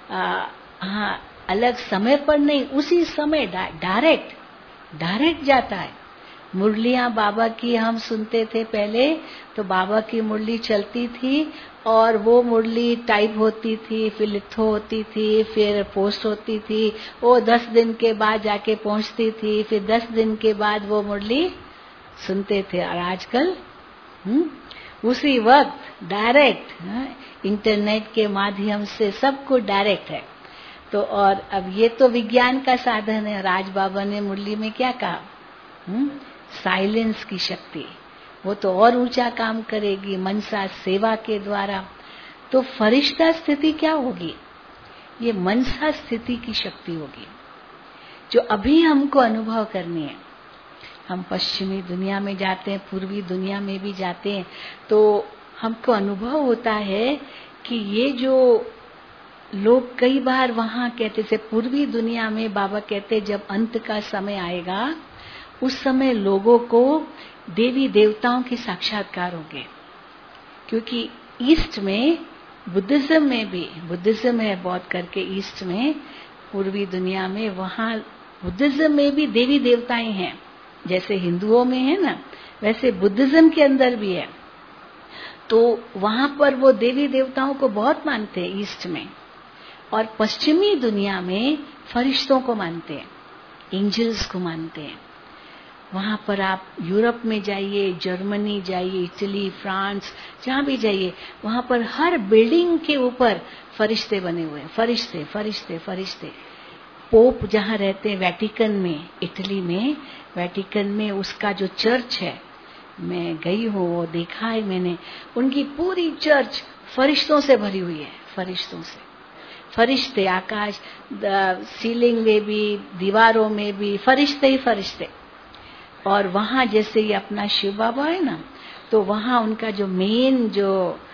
अलग समय पर नहीं, उसी समय डायरेक्ट जाता है। मुरलियां बाबा की हम सुनते थे पहले, तो बाबा की मुरली चलती थी और वो मुरली टाइप होती थी, फिर लिथो होती थी, फिर पोस्ट होती थी, वो 10 दिन के बाद जाके पहुंचती थी, फिर 10 दिन के बाद वो मुरली सुनते थे। और आजकल उसी वक्त डायरेक्ट इंटरनेट के माध्यम से सब कुछ डायरेक्ट है। तो और अब ये तो विज्ञान का साधन है। राज बाबा ने मुरली में क्या कहा? साइलेंस की शक्ति, वो तो और ऊंचा काम करेगी मनसा सेवा के द्वारा। तो फरिश्ता स्थिति क्या होगी? ये मनसा स्थिति की शक्ति होगी जो अभी हमको अनुभव करनी है। हम पश्चिमी दुनिया में जाते हैं, पूर्वी दुनिया में भी जाते हैं, तो हमको अनुभव होता है कि ये जो लोग कई बार वहां कहते थे, पूर्वी दुनिया में बाबा कहते जब अंत का समय आएगा उस समय लोगों को देवी देवताओं के साक्षात्कार होंगे। क्योंकि ईस्ट में बुद्धिज्म में भी, बुद्धिज्म है बौद्ध करके ईस्ट में, पूर्वी दुनिया में, वहां बुद्धिज्म में भी देवी देवताएं हैं। जैसे हिंदुओं में है ना, वैसे बुद्धिज्म के अंदर भी है। तो वहां पर वो देवी देवताओं को बहुत मानते हैं ईस्ट में। और पश्चिमी दुनिया में फरिश्तों को मानते हैं, एंजल्स को मानते हैं। वहां पर आप यूरोप में जाइए, जर्मनी जाइए, इटली, फ्रांस, जहां भी जाइए, वहां पर हर बिल्डिंग के ऊपर फरिश्ते बने हुए हैं, फरिश्ते फरिश्ते फरिश्ते। पोप जहां रहते हैं वेटिकन में, इटली में, वेटिकन में उसका जो चर्च है, मैं गई हूँ, वो देखा है मैंने, उनकी पूरी चर्च फरिश्तों से भरी हुई है, फरिश्तों से। फरिश्ते, आकाश, सीलिंग में भी, दीवारों में भी फरिश्ते ही फरिश्ते। और वहां जैसे ये अपना शिव बाबा है ना, तो वहां उनका जो मेन जो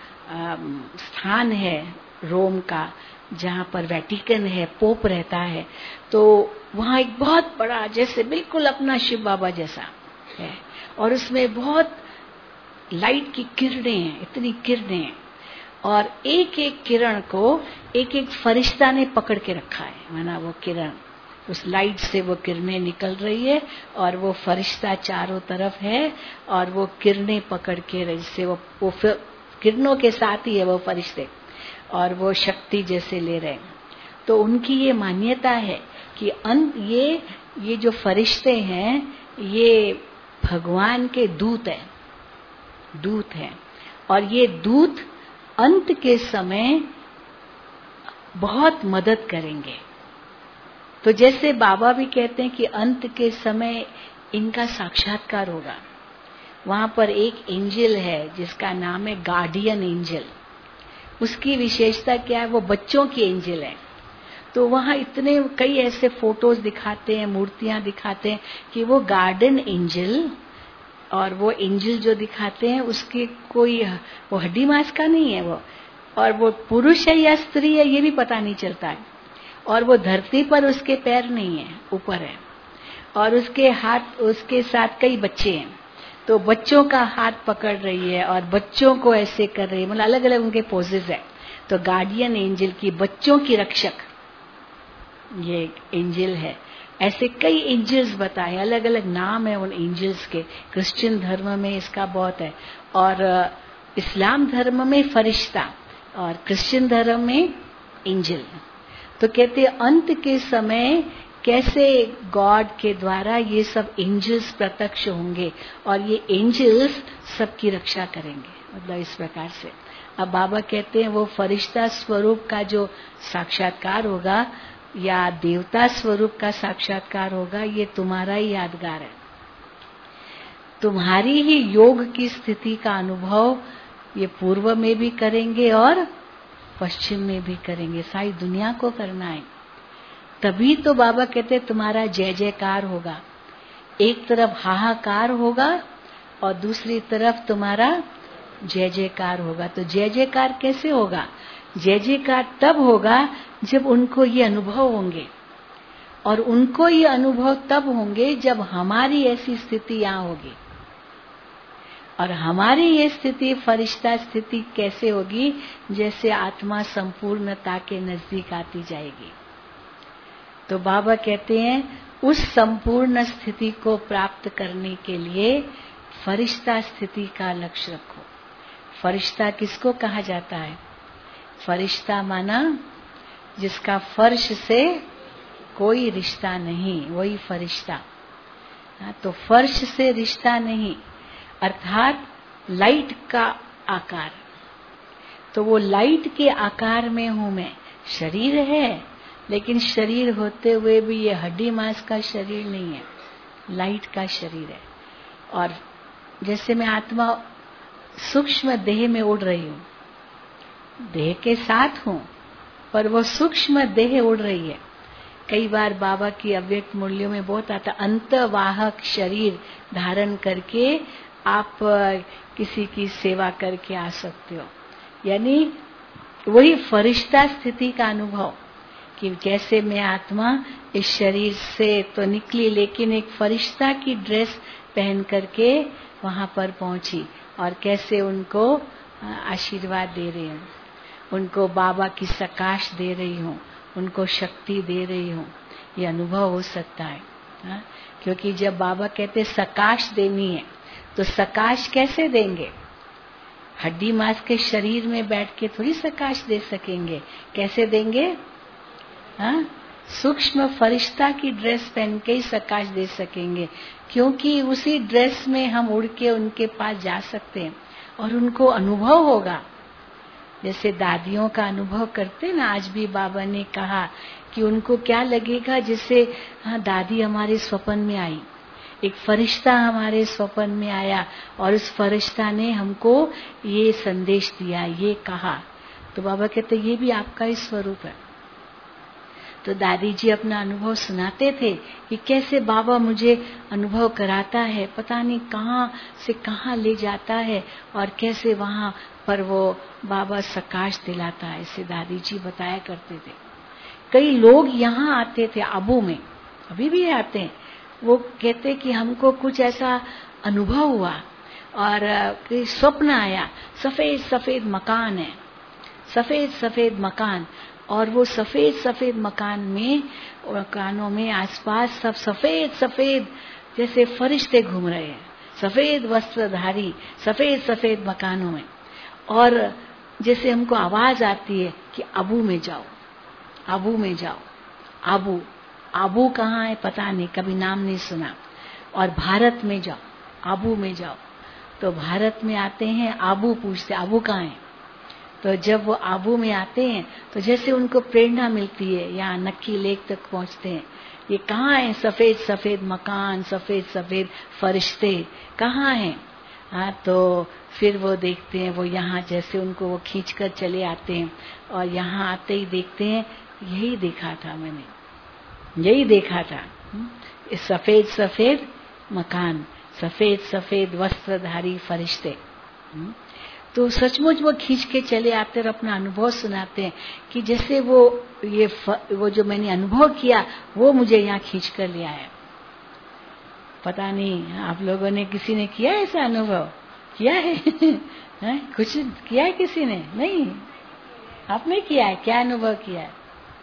स्थान है रोम का, जहां पर वेटिकन है, पोप रहता है, तो वहां एक बहुत बड़ा, जैसे बिल्कुल अपना शिव बाबा जैसा है, और उसमें बहुत लाइट की किरणें हैं, इतनी किरणें हैं, और एक एक किरण को एक एक फरिश्ता ने पकड़ के रखा है। माना वो किरण, उस लाइट से वो किरणें निकल रही है और वो फरिश्ता चारों तरफ है, और वो किरणें पकड़ के, जैसे वो किरणों के साथ ही है वो फरिश्ते, और वो शक्ति जैसे ले रहे हैं। तो उनकी ये मान्यता है कि ये जो फरिश्ते हैं ये भगवान के दूत हैं, दूत हैं, और ये दूत अंत के समय बहुत मदद करेंगे। तो जैसे बाबा भी कहते हैं कि अंत के समय इनका साक्षात्कार होगा। वहां पर एक एंजल है जिसका नाम है गार्डियन एंजल। उसकी विशेषता क्या है, वो बच्चों की एंजल है। तो वहां इतने कई ऐसे फोटोज दिखाते हैं, मूर्तियां दिखाते हैं कि वो गार्डन एंजल, और वो एंजल जो दिखाते हैं उसकी कोई वो हड्डी मांस का नहीं है वो, और वो पुरुष है या स्त्री है ये भी पता नहीं चलता है, और वो धरती पर उसके पैर नहीं है, ऊपर है, और उसके हाथ, उसके साथ कई बच्चे हैं, तो बच्चों का हाथ पकड़ रही है और बच्चों को ऐसे कर रही है, मतलब अलग अलग उनके पोजेस है। तो गार्डियन एंजल की, बच्चों की रक्षक, ये एक एंजल है। ऐसे कई एंजल्स बताए, अलग अलग नाम है उन एंजल्स के। क्रिश्चियन धर्म में इसका बहुत है, और इस्लाम धर्म में फरिश्ता, और क्रिश्चियन धर्म में एंजल। तो कहते हैं अंत के समय कैसे गॉड के द्वारा ये सब एंजल्स प्रत्यक्ष होंगे, और ये एंजल्स सबकी रक्षा करेंगे, मतलब इस प्रकार से। अब बाबा कहते हैं वो फरिश्ता स्वरूप का जो साक्षात्कार होगा या देवता स्वरूप का साक्षात्कार होगा, ये तुम्हारा ही यादगार है। तुम्हारी ही योग की स्थिति का अनुभव ये पूर्व में भी करेंगे और पश्चिम में भी करेंगे, सारी दुनिया को करना है। तभी तो बाबा कहते तुम्हारा जय जयकार होगा। एक तरफ हाहाकार होगा और दूसरी तरफ तुम्हारा जय जयकार होगा। तो जय जयकार कैसे होगा? जय जयकार तब होगा जब उनको ये अनुभव होंगे, और उनको ये अनुभव तब होंगे जब हमारी ऐसी स्थिति यहाँ होगी। और हमारी ये स्थिति, फरिश्ता स्थिति कैसे होगी? जैसे आत्मा संपूर्णता के नजदीक आती जाएगी। तो बाबा कहते हैं उस संपूर्ण स्थिति को प्राप्त करने के लिए फरिश्ता स्थिति का लक्ष्य रखो। फरिश्ता किसको कहा जाता है? फरिश्ता माना जिसका फर्श से कोई रिश्ता नहीं, वही फरिश्ता। तो फर्श से रिश्ता नहीं, अर्थात लाइट का आकार। तो वो लाइट के आकार में हूं मैं। शरीर है, लेकिन शरीर होते हुए भी ये हड्डी मांस का शरीर नहीं है, लाइट का शरीर है। और जैसे मैं आत्मा सूक्ष्म देह में उड़ रही हूँ, देह के साथ हूँ पर वो सूक्ष्म देह उड़ रही है। कई बार बाबा की अव्यक्त मूल्यों में बहुत आता, अंतवाहक शरीर धारण करके आप किसी की सेवा करके आ सकते हो। यानी वही फरिश्ता स्थिति का अनुभव कि जैसे मैं आत्मा इस शरीर से तो निकली, लेकिन एक फरिश्ता की ड्रेस पहन करके वहां पर पहुंची और कैसे उनको आशीर्वाद दे रही हूँ, उनको बाबा की सकाश दे रही हूँ, उनको शक्ति दे रही हूँ। ये अनुभव हो सकता है हा? क्योंकि जब बाबा कहते सकाश देनी है तो सकाश कैसे देंगे? हड्डी मांस के शरीर में बैठ के थोड़ी सकाश दे सकेंगे। कैसे देंगे? हाँ, सूक्ष्म फरिश्ता की ड्रेस पहन के ही सकाश दे सकेंगे, क्योंकि उसी ड्रेस में हम उड़ के उनके पास जा सकते हैं और उनको अनुभव होगा। जैसे दादियों का अनुभव करते ना, आज भी बाबा ने कहा कि उनको क्या लगेगा जैसे हाँ दादी हमारे स्वप्न में आई, एक फरिश्ता हमारे स्वप्न में आया और उस फरिश्ता ने हमको ये संदेश दिया, ये कहा। तो बाबा कहते ये भी आपका ही स्वरूप है। तो दादी जी अपना अनुभव सुनाते थे कि कैसे बाबा मुझे अनुभव कराता है, पता नहीं कहाँ से कहाँ ले जाता है और कैसे वहाँ पर वो बाबा सकाश दिलाता है। ऐसे दादी जी बताया करते थे। कई लोग यहाँ आते थे आबू में, अभी भी आते हैं। वो कहते कि हमको कुछ ऐसा अनुभव हुआ और स्वप्न आया, सफेद सफेद मकान है, सफेद सफेद मकान, और वो सफेद सफेद मकानों में आसपास सब सफेद सफेद जैसे फरिश्ते घूम रहे हैं, सफेद वस्त्रधारी, सफेद सफेद मकानों में। और जैसे हमको आवाज आती है कि आबू में जाओ, आबू में जाओ। आबू, आबू कहाँ है पता नहीं, कभी नाम नहीं सुना। और भारत में जाओ, आबू में जाओ। तो भारत में आते हैं, आबू पूछते आबू कहाँ है। तो जब वो आबू में आते हैं तो जैसे उनको प्रेरणा मिलती है, यहाँ नक्की लेक तक पहुँचते हैं। ये कहाँ है? सफेद सफेद मकान, सफेद सफेद फरिश्ते कहाँ हैं? हाँ, तो फिर वो देखते हैं, वो यहाँ जैसे उनको वो खींच कर चले आते हैं और यहाँ आते ही देखते हैं यही देखा था मैंने, यही देखा था। सफेद सफेद मकान, सफेद सफेद वस्त्रधारी फरिश्ते। तो सचमुच वो खींच के चले आते और अपना अनुभव सुनाते हैं कि जैसे वो जो मैंने अनुभव किया वो मुझे यहाँ खींच कर ले आया। पता नहीं आप लोगों ने किसी ने किया ऐसा अनुभव? किया है? है? कुछ किया है किसी ने? नहीं, आपने किया है? क्या अनुभव किया है?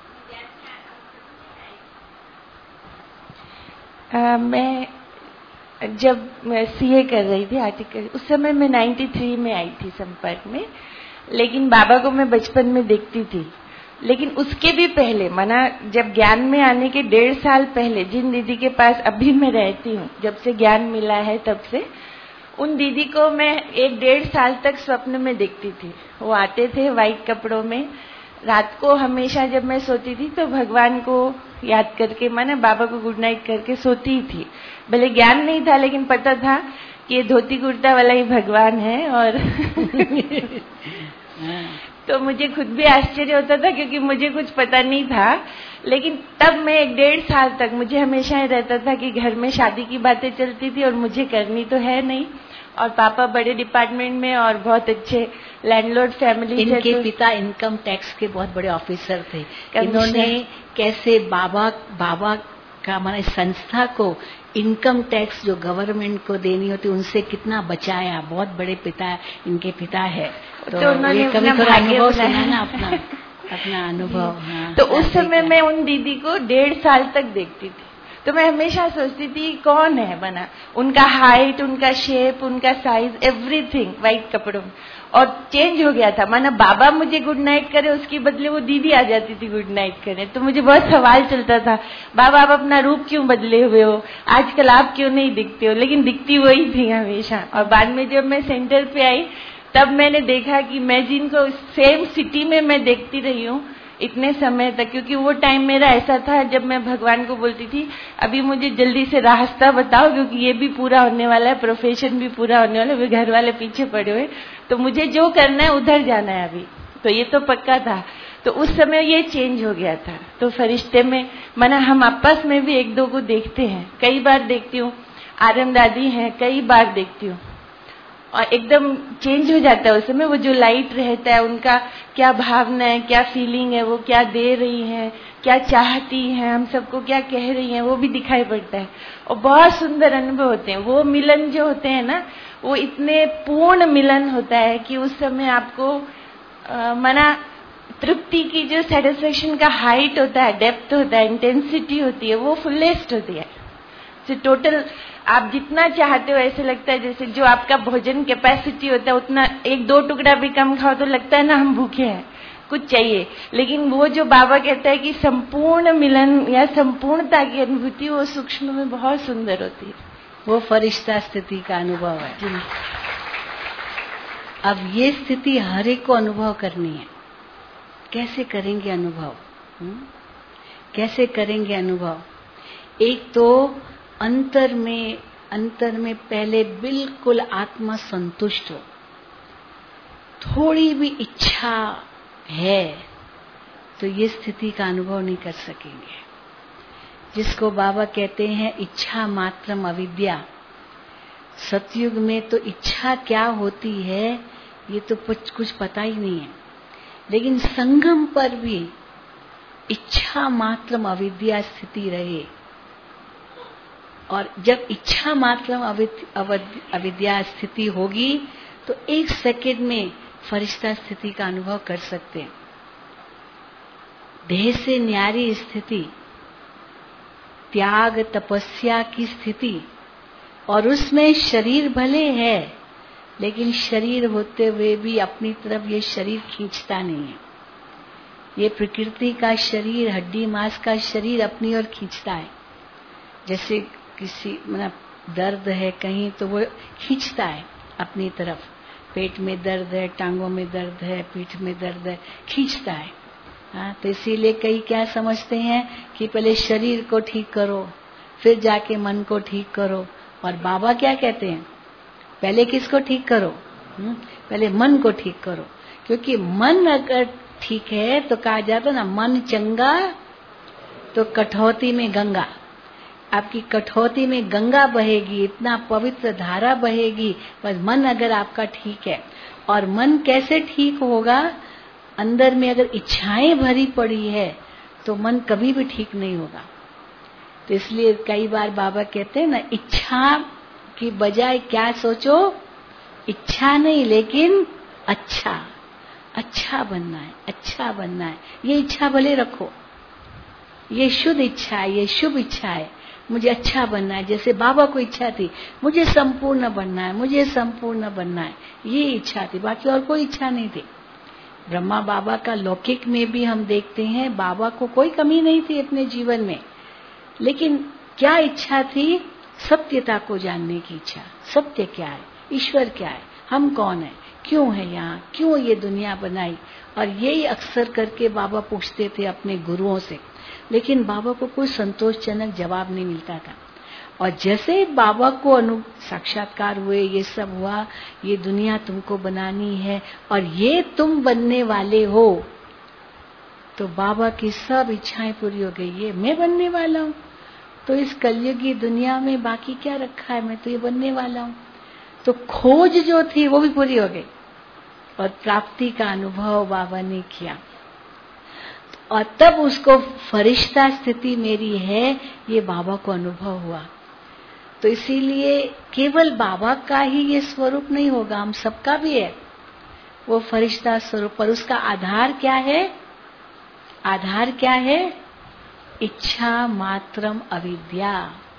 मैं जब मैं सीए कर रही थी आर्टिकल, उस समय मैं 93 में आई थी संपर्क में। लेकिन बाबा को मैं बचपन में देखती थी, लेकिन उसके भी पहले माना जब ज्ञान में आने के 1.5 साल पहले जिन दीदी के पास अभी मैं रहती हूँ, जब से ज्ञान मिला है तब से उन दीदी को मैं 1.5 साल तक स्वप्न में देखती थी। वो आते थे व्हाइट कपड़ों में, रात को हमेशा जब मैं सोती थी तो भगवान को याद करके माना बाबा को गुड नाइट करके सोती थी। भले ज्ञान नहीं था लेकिन पता था कि ये धोती कुर्ता वाला ही भगवान है। और तो मुझे खुद भी आश्चर्य होता था क्योंकि मुझे कुछ पता नहीं था। लेकिन तब मैं 1.5 साल तक मुझे हमेशा ही रहता था कि घर में शादी की बातें चलती थी और मुझे करनी तो है नहीं, और पापा बड़े डिपार्टमेंट में और बहुत अच्छे लैंडलॉर्ड फैमिली। इनके पिता इनकम टैक्स के बहुत बड़े ऑफिसर थे। इन्होंने कैसे बाबा का माने संस्था को इनकम टैक्स जो गवर्नमेंट को देनी होती उनसे कितना बचाया। बहुत बड़े पिता इनके पिता है। तो ये कभी थोड़ा अनुभव सुना ना अपना अनुभव। हाँ, तो उस समय मैं उन दीदी को 1.5 साल तक देखती थी। तो मैं हमेशा सोचती थी कौन है बना, उनका हाइट, उनका शेप, उनका साइज, एवरीथिंग व्हाइट कपड़ों में। और चेंज हो गया था, माना बाबा मुझे गुड नाइट करे उसके बदले वो दीदी आ जाती थी गुड नाइट करे। तो मुझे बहुत सवाल चलता था, बाबा आप अपना रूप क्यों बदले हुए हो, आजकल आप क्यों नहीं दिखते हो, लेकिन दिखती वही थी हमेशा। और बाद में जब मैं सेंटर पे आई तब मैंने देखा कि मैं जिनको सेम सिटी में मैं देखती रही हूँ इतने समय तक, क्योंकि वो टाइम मेरा ऐसा था जब मैं भगवान को बोलती थी अभी मुझे जल्दी से रास्ता बताओ क्योंकि ये भी पूरा होने वाला है, प्रोफेशन भी पूरा होने वाला है, घर वाले पीछे पड़े हुए, तो मुझे जो करना है उधर जाना है अभी। तो ये तो पक्का था। तो उस समय ये चेंज हो गया था। तो फरिश्ते में माना हम आपस में भी एक दो को देखते हैं, कई बार देखती हूँ, आर्यन दादी हैं, कई बार देखती हूँ, और एकदम चेंज हो जाता है उस समय। वो जो लाइट रहता है, उनका क्या भावना है, क्या फीलिंग है, वो क्या दे रही है, क्या चाहती है, हम सबको क्या कह रही है, वो भी दिखाई पड़ता है और बहुत सुंदर अनुभव होते हैं। वो मिलन जो होते हैं ना, वो इतने पूर्ण मिलन होता है कि उस समय आपको माना तृप्ति की जो सेटिस्फेक्शन का हाइट होता है, डेप्थ होता है, इंटेंसिटी होती है, वो फुलेस्ट होती है। तो टोटल आप जितना चाहते हो, ऐसे लगता है जैसे जो आपका भोजन कैपेसिटी होता है उतना, एक दो टुकड़ा भी कम खाओ तो लगता है ना हम भूखे हैं, कुछ चाहिए। लेकिन वो जो बाबा कहता है कि संपूर्ण मिलन या संपूर्णता की अनुभूति, वो सूक्ष्म में बहुत सुंदर होती है। वो फरिश्ता स्थिति का अनुभव है जी। अब ये स्थिति हर एक को अनुभव करनी है। कैसे करेंगे अनुभव? कैसे करेंगे अनुभव? एक तो अंतर में पहले बिल्कुल आत्मा संतुष्ट हो। थोड़ी भी इच्छा है तो ये स्थिति का अनुभव नहीं कर सकेंगे, जिसको बाबा कहते हैं इच्छा मात्रम अविद्या। सतयुग में तो इच्छा क्या होती है ये तो कुछ पता ही नहीं है, लेकिन संगम पर भी इच्छा मात्रम अविद्या स्थिति रहे। और जब इच्छा मात्रम अविद्या स्थिति होगी तो एक सेकंड में फरिश्ता स्थिति का अनुभव कर सकते हैं। देह से न्यारी स्थिति, त्याग तपस्या की स्थिति, और उसमें शरीर भले है लेकिन शरीर होते हुए भी अपनी तरफ ये शरीर खींचता नहीं है। ये प्रकृति का शरीर, हड्डी मांस का शरीर अपनी ओर खींचता है। जैसे किसी मतलब दर्द है कहीं तो वो खींचता है अपनी तरफ। पेट में दर्द है, टांगों में दर्द है, पीठ में दर्द है, खींचता है। हाँ, तो इसीलिए कई क्या समझते हैं कि पहले शरीर को ठीक करो फिर जाके मन को ठीक करो। और बाबा क्या कहते हैं? पहले किसको ठीक करो? पहले मन को ठीक करो, क्योंकि मन अगर ठीक है तो कहा जाता ना, मन चंगा तो कठौती में गंगा। आपकी कठौती में गंगा बहेगी, इतना पवित्र धारा बहेगी, बस मन अगर आपका ठीक है। और मन कैसे ठीक होगा? अंदर में अगर इच्छाएं भरी पड़ी है तो मन कभी भी ठीक नहीं होगा। तो इसलिए कई बार बाबा कहते हैं ना, इच्छा की बजाय क्या सोचो? इच्छा नहीं, लेकिन अच्छा बनना है, अच्छा बनना है। ये इच्छा भले रखो, ये शुद्ध इच्छा है, ये शुभ इच्छा है, मुझे अच्छा बनना है। जैसे बाबा को इच्छा थी मुझे संपूर्ण बनना है, मुझे संपूर्ण बनना है, ये इच्छा थी, बाकी और कोई इच्छा नहीं थी। ब्रह्मा बाबा का लौकिक में भी हम देखते हैं, बाबा को कोई कमी नहीं थी अपने जीवन में, लेकिन क्या इच्छा थी? सत्यता को जानने की इच्छा। सत्य क्या है? ईश्वर क्या है? हम कौन है? क्यों है यहाँ? क्यों ये दुनिया बनाई? और यही अक्सर करके बाबा पूछते थे अपने गुरुओं से, लेकिन बाबा को कोई संतोषजनक जवाब नहीं मिलता था। और जैसे बाबा को साक्षात्कार हुए, ये सब हुआ, ये दुनिया तुमको बनानी है और ये तुम बनने वाले हो, तो बाबा की सब इच्छाएं पूरी हो गई। ये मैं बनने वाला हूँ, तो इस कलयुगी दुनिया में बाकी क्या रखा है, मैं तो ये बनने वाला हूँ। तो खोज जो थी वो भी पूरी हो गई और प्राप्ति का अनुभव बाबा ने किया। और तब उसको फरिश्ता स्थिति मेरी है, ये बाबा को अनुभव हुआ। तो इसीलिए केवल बाबा का ही ये स्वरूप नहीं होगा, हम सबका भी है वो फरिश्ता स्वरूप। पर उसका आधार क्या है? आधार क्या है? इच्छा मात्रम अविद्या।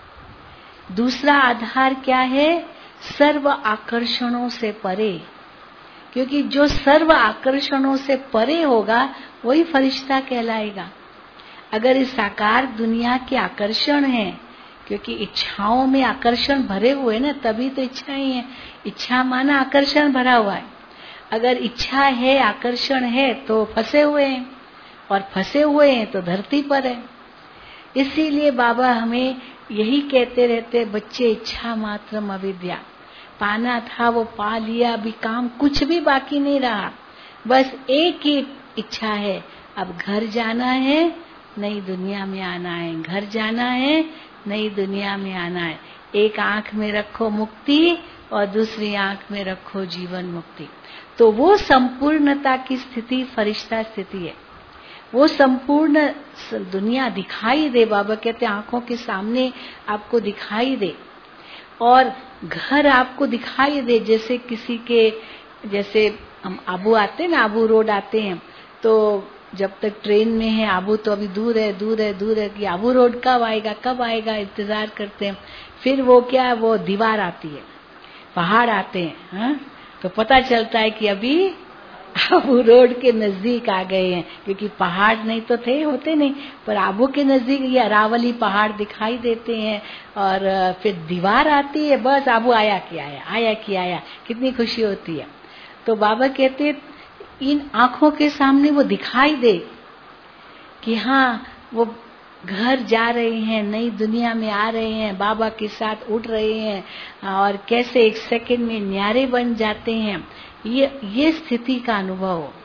दूसरा आधार क्या है? सर्व आकर्षणों से परे, क्योंकि जो सर्व आकर्षणों से परे होगा वही फरिश्ता कहलाएगा। अगर इस साकार दुनिया के आकर्षण है, क्योंकि इच्छाओं में आकर्षण भरे हुए ना, तभी तो इच्छाएं हैं। इच्छा माना आकर्षण भरा हुआ है। अगर इच्छा है, आकर्षण है, तो फंसे हुए हैं, और फंसे हुए हैं तो धरती पर है। इसीलिए बाबा हमें यही कहते रहते, बच्चे इच्छा मात्रम अविद्या। पाना था वो पा लिया, अभी काम कुछ भी बाकी नहीं रहा। बस एक ही इच्छा है, अब घर जाना है, नई दुनिया में आना है, घर जाना है, नई दुनिया में आना है। एक आंख में रखो मुक्ति और दूसरी आंख में रखो जीवन मुक्ति। तो वो संपूर्णता की स्थिति फरिश्ता स्थिति है। वो संपूर्ण दुनिया दिखाई दे, बाबा कहते हैं आंखों के सामने आपको दिखाई दे, और घर आपको दिखाई दे। जैसे किसी के, जैसे हम आबू आते हैं ना, आबू रोड आते हैं, तो जब तक ट्रेन में है, आबू तो अभी दूर है दूर है दूर है कि आबू रोड कब आएगा इंतजार करते हैं। फिर वो क्या, वो दीवार आती है, पहाड़ आते हैं, हाँ? तो पता चलता है कि अभी आबू रोड के नजदीक आ गए हैं, क्योंकि पहाड़ नहीं तो थे, होते नहीं, पर आबू के नजदीक ये अरावली पहाड़ दिखाई देते हैं। और फिर दीवार आती है, बस आबू आया कि आया, कितनी खुशी होती है। तो बाबा कहते इन आंखों के सामने वो दिखाई दे कि हाँ वो घर जा रहे हैं, नई दुनिया में आ रहे हैं, बाबा के साथ उठ रहे हैं, और कैसे एक सेकंड में न्यारे बन जाते हैं। ये स्थिति का अनुभव हो।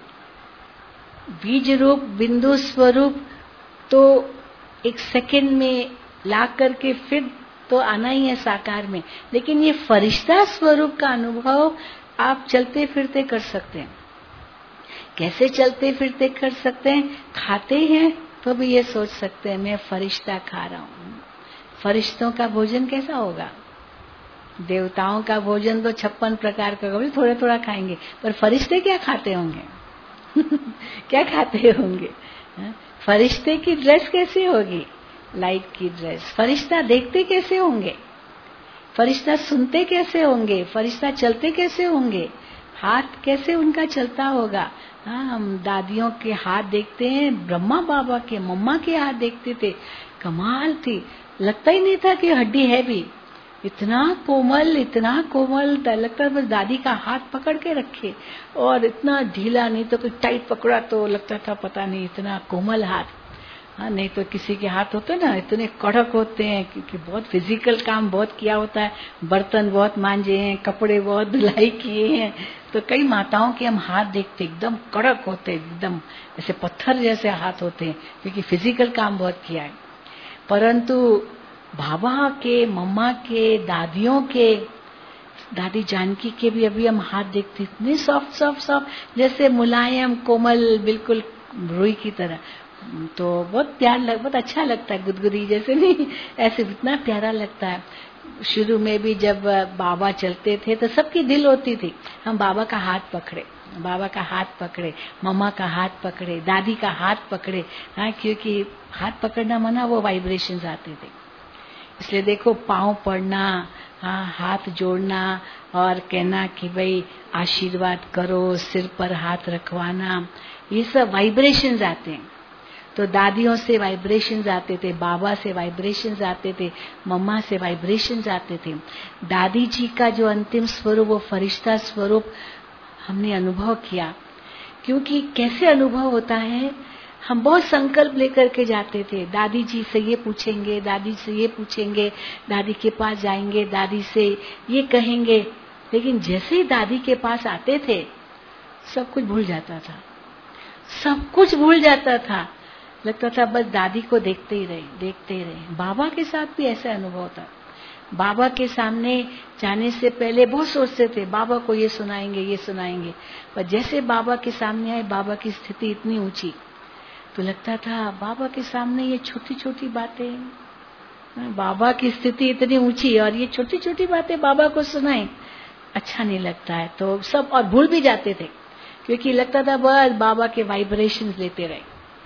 बीज रूप बिंदु स्वरूप तो एक सेकंड में ला करके फिर तो आना ही है साकार में, लेकिन ये फरिश्ता स्वरूप का अनुभव आप चलते फिरते कर सकते हैं। कैसे चलते फिरते कर सकते हैं? खाते हैं तो भी ये सोच सकते हैं मैं फरिश्ता खा रहा हूँ। फरिश्तों का भोजन कैसा होगा? देवताओं का भोजन तो 56 प्रकार का, कभी थोड़ा थोड़ा खाएंगे, पर फरिश्ते क्या खाते होंगे? क्या खाते होंगे? फरिश्ते की ड्रेस कैसी होगी? लाइट की ड्रेस। फरिश्ता देखते कैसे होंगे? फरिश्ता सुनते कैसे होंगे? फरिश्ता चलते कैसे होंगे? हाथ कैसे उनका चलता होगा? हाँ, हम दादियों के हाथ देखते हैं, ब्रह्मा बाबा के, मम्मा के हाथ देखते थे, कमाल थी, लगता ही नहीं था कि हड्डी है भी। इतना कोमल लगता बस दादी का हाथ पकड़ के रखे, और इतना ढीला, नहीं तो कोई टाइट पकड़ा तो लगता था पता नहीं, इतना कोमल हाथ। हाँ, नहीं तो किसी के हाथ होते ना इतने कड़क होते हैं, क्योंकि बहुत फिजिकल काम बहुत किया होता है, बर्तन बहुत मांजे हैं, कपड़े बहुत धुलाई किए हैं। तो कई माताओं के हम हाथ देखते एकदम कड़क होते, एकदम ऐसे पत्थर जैसे हाथ होते हैं, क्योंकि फिजिकल काम बहुत किया है। परंतु बाबा के, मम्मा के, दादियों के, दादी जानकी के भी अभी हम हाथ देखते, इतने सॉफ्ट जैसे मुलायम कोमल, बिल्कुल रुई की तरह। तो बहुत अच्छा लगता है, गुदगुदी जैसे नहीं, ऐसे इतना प्यारा लगता है। शुरू में भी जब बाबा चलते थे तो सबकी दिल होती थी हम बाबा का हाथ पकड़े, मम्मा का हाथ पकड़े, दादी का हाथ पकड़े। हाँ, क्योंकि हाथ पकड़ना मना, वो वाइब्रेशंस आते थे। इसलिए देखो, पाँव पड़ना, हाँ, हाथ जोड़ना और कहना कि भाई आशीर्वाद करो, सिर पर हाथ रखवाना, ये सब वाइब्रेशंस आते हैं। तो दादियों से वाइब्रेशंस आते थे, बाबा से वाइब्रेशंस आते थे, मम्मा से वाइब्रेशंस आते थे। दादी जी का जो अंतिम स्वरूप, वो फरिश्ता स्वरूप हमने अनुभव किया। क्योंकि कैसे अनुभव होता है, हम बहुत संकल्प लेकर के जाते थे, दादी जी से ये पूछेंगे, दादी से ये पूछेंगे, दादी के पास जाएंगे, दादी से ये कहेंगे। लेकिन जैसे ही दादी के पास आते थे सब कुछ भूल जाता था, लगता था बस दादी को देखते ही रहे। बाबा के साथ भी ऐसा अनुभव था। बाबा के सामने जाने से पहले बहुत सोचते थे बाबा को ये सुनाएंगे, पर जैसे बाबा के सामने आए, बाबा की स्थिति इतनी ऊंची, तो लगता था बाबा के सामने ये छोटी छोटी बातें, बाबा की स्थिति इतनी ऊंची और ये छोटी छोटी बातें बाबा को सुनाएं, अच्छा नहीं लगता है। तो सब और भूल भी जाते थे, क्योंकि लगता था बस बाबा के वाइब्रेशंस लेते रहे।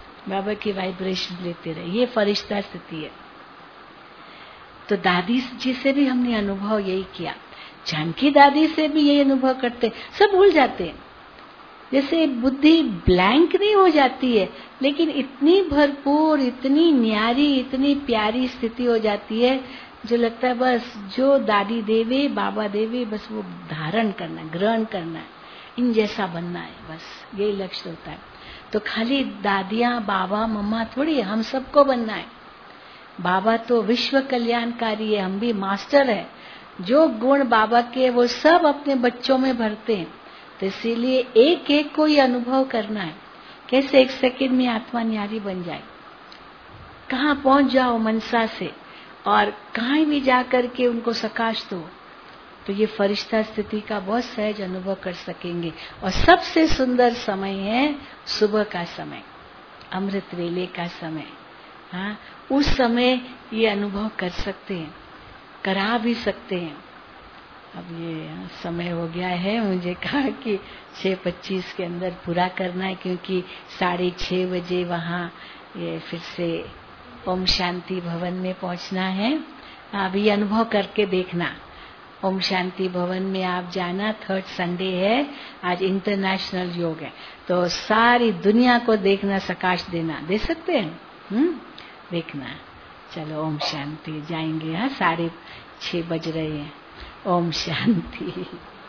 ये फरिश्ता स्थिति है। तो दादी जी से भी हमने अनुभव यही किया, जानकी दादी से भी यही अनुभव करते, सब भूल जाते हैं। जैसे बुद्धि ब्लैंक नहीं हो जाती है, लेकिन इतनी भरपूर, इतनी न्यारी, इतनी प्यारी स्थिति हो जाती है, जो लगता है बस जो दादी देवे, बाबा देवे, बस वो धारण करना, ग्रहण करना है, इन जैसा बनना है, बस यही लक्ष्य होता है। तो खाली दादियां, बाबा, मम्मा थोड़ी, हम सबको बनना है। बाबा तो विश्व कल्याणकारी है, हम भी मास्टर है। जो गुण बाबा के वो सब अपने बच्चों में भरते हैं, तो इसीलिए एक एक को ये अनुभव करना है। कैसे 1 सेकंड में आत्मा न्यारी बन जाए, कहाँ पहुंच जाओ मनसा से और कहीं भी जा करके उनको सकाश दो, तो ये फरिश्ता स्थिति का बहुत सहज अनुभव कर सकेंगे। और सबसे सुंदर समय है सुबह का समय, अमृत वेले का समय। हाँ, उस समय ये अनुभव कर सकते हैं, करा भी सकते हैं। अब ये समय हो गया है, मुझे कहा कि 6:25 के अंदर पूरा करना है, क्योंकि 6:30 बजे वहाँ ये फिर से ओम शांति भवन में पहुंचना है। अब ये अनुभव करके देखना, ओम शांति भवन में आप जाना, 3rd संडे है, आज इंटरनेशनल योग है, तो सारी दुनिया को देखना, सकाश देना, दे सकते हैं? देखना। चलो ओम शांति, जाएंगे। हाँ, 6:30 बज रहे हैं। ओम शांति।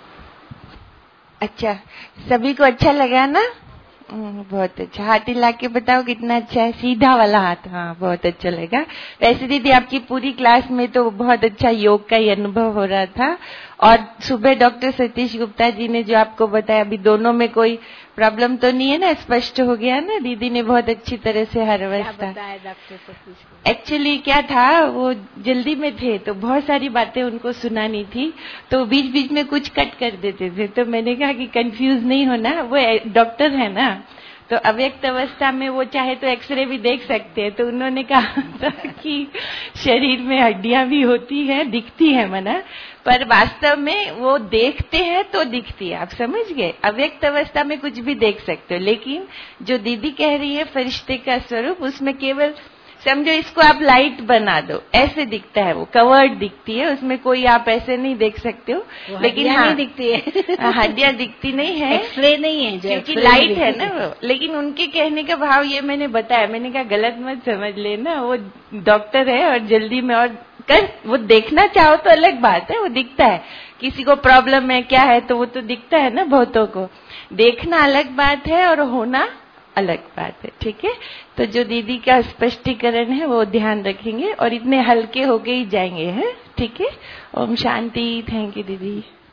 अच्छा, सभी को अच्छा लगा ना? बहुत अच्छा। हाथ हिला के बताओ कितना अच्छा है, सीधा वाला हाथ। हाँ, बहुत अच्छा लगा। वैसे दीदी आपकी पूरी क्लास में तो बहुत अच्छा योग का ही अनुभव हो रहा था। और सुबह डॉक्टर सतीश गुप्ता जी ने जो आपको बताया, अभी दोनों में कोई प्रॉब्लम तो नहीं है ना? स्पष्ट हो गया ना? दीदी ने बहुत अच्छी तरह से हर अवस्था बताया डॉक्टर सतीश। एक्चुअली क्या था, वो जल्दी में थे तो बहुत सारी बातें उनको सुनानी थी, तो बीच बीच में कुछ कट कर देते थे। तो मैंने कहा कि कंफ्यूज नहीं होना, वो डॉक्टर है ना, तो अव्यक्त अवस्था में वो चाहे तो एक्सरे भी देख सकते हैं। तो उन्होंने कहा था कि शरीर में हड्डियां भी होती हैं, दिखती है मना, पर वास्तव में वो देखते हैं तो दिखती है। आप समझ गए? अव्यक्त अवस्था में कुछ भी देख सकते हो, लेकिन जो दीदी कह रही है फरिश्ते का स्वरूप, उसमें केवल समझो इसको आप लाइट बना दो, ऐसे दिखता है, वो कवर्ड दिखती है, उसमें कोई आप ऐसे नहीं देख सकते हो। लेकिन हाँ, नहीं दिखती है, हड्डियां दिखती नहीं है, एक्सरे नहीं है, क्योंकि लाइट है ना वो। लेकिन उनके कहने का भाव ये मैंने बताया, मैंने कहा गलत मत समझ लेना, वो डॉक्टर है और जल्दी में, और कर वो देखना चाहो तो अलग बात है, वो दिखता है। किसी को प्रॉब्लम है क्या है तो वो तो दिखता है ना, बहुतों को। देखना अलग बात है और होना अलग बात है, ठीक है? तो जो दीदी का स्पष्टीकरण है वो ध्यान रखेंगे और इतने हल्के होके ही जाएंगे, हैं? ठीक है? ओम शांति। थैंक यू दीदी।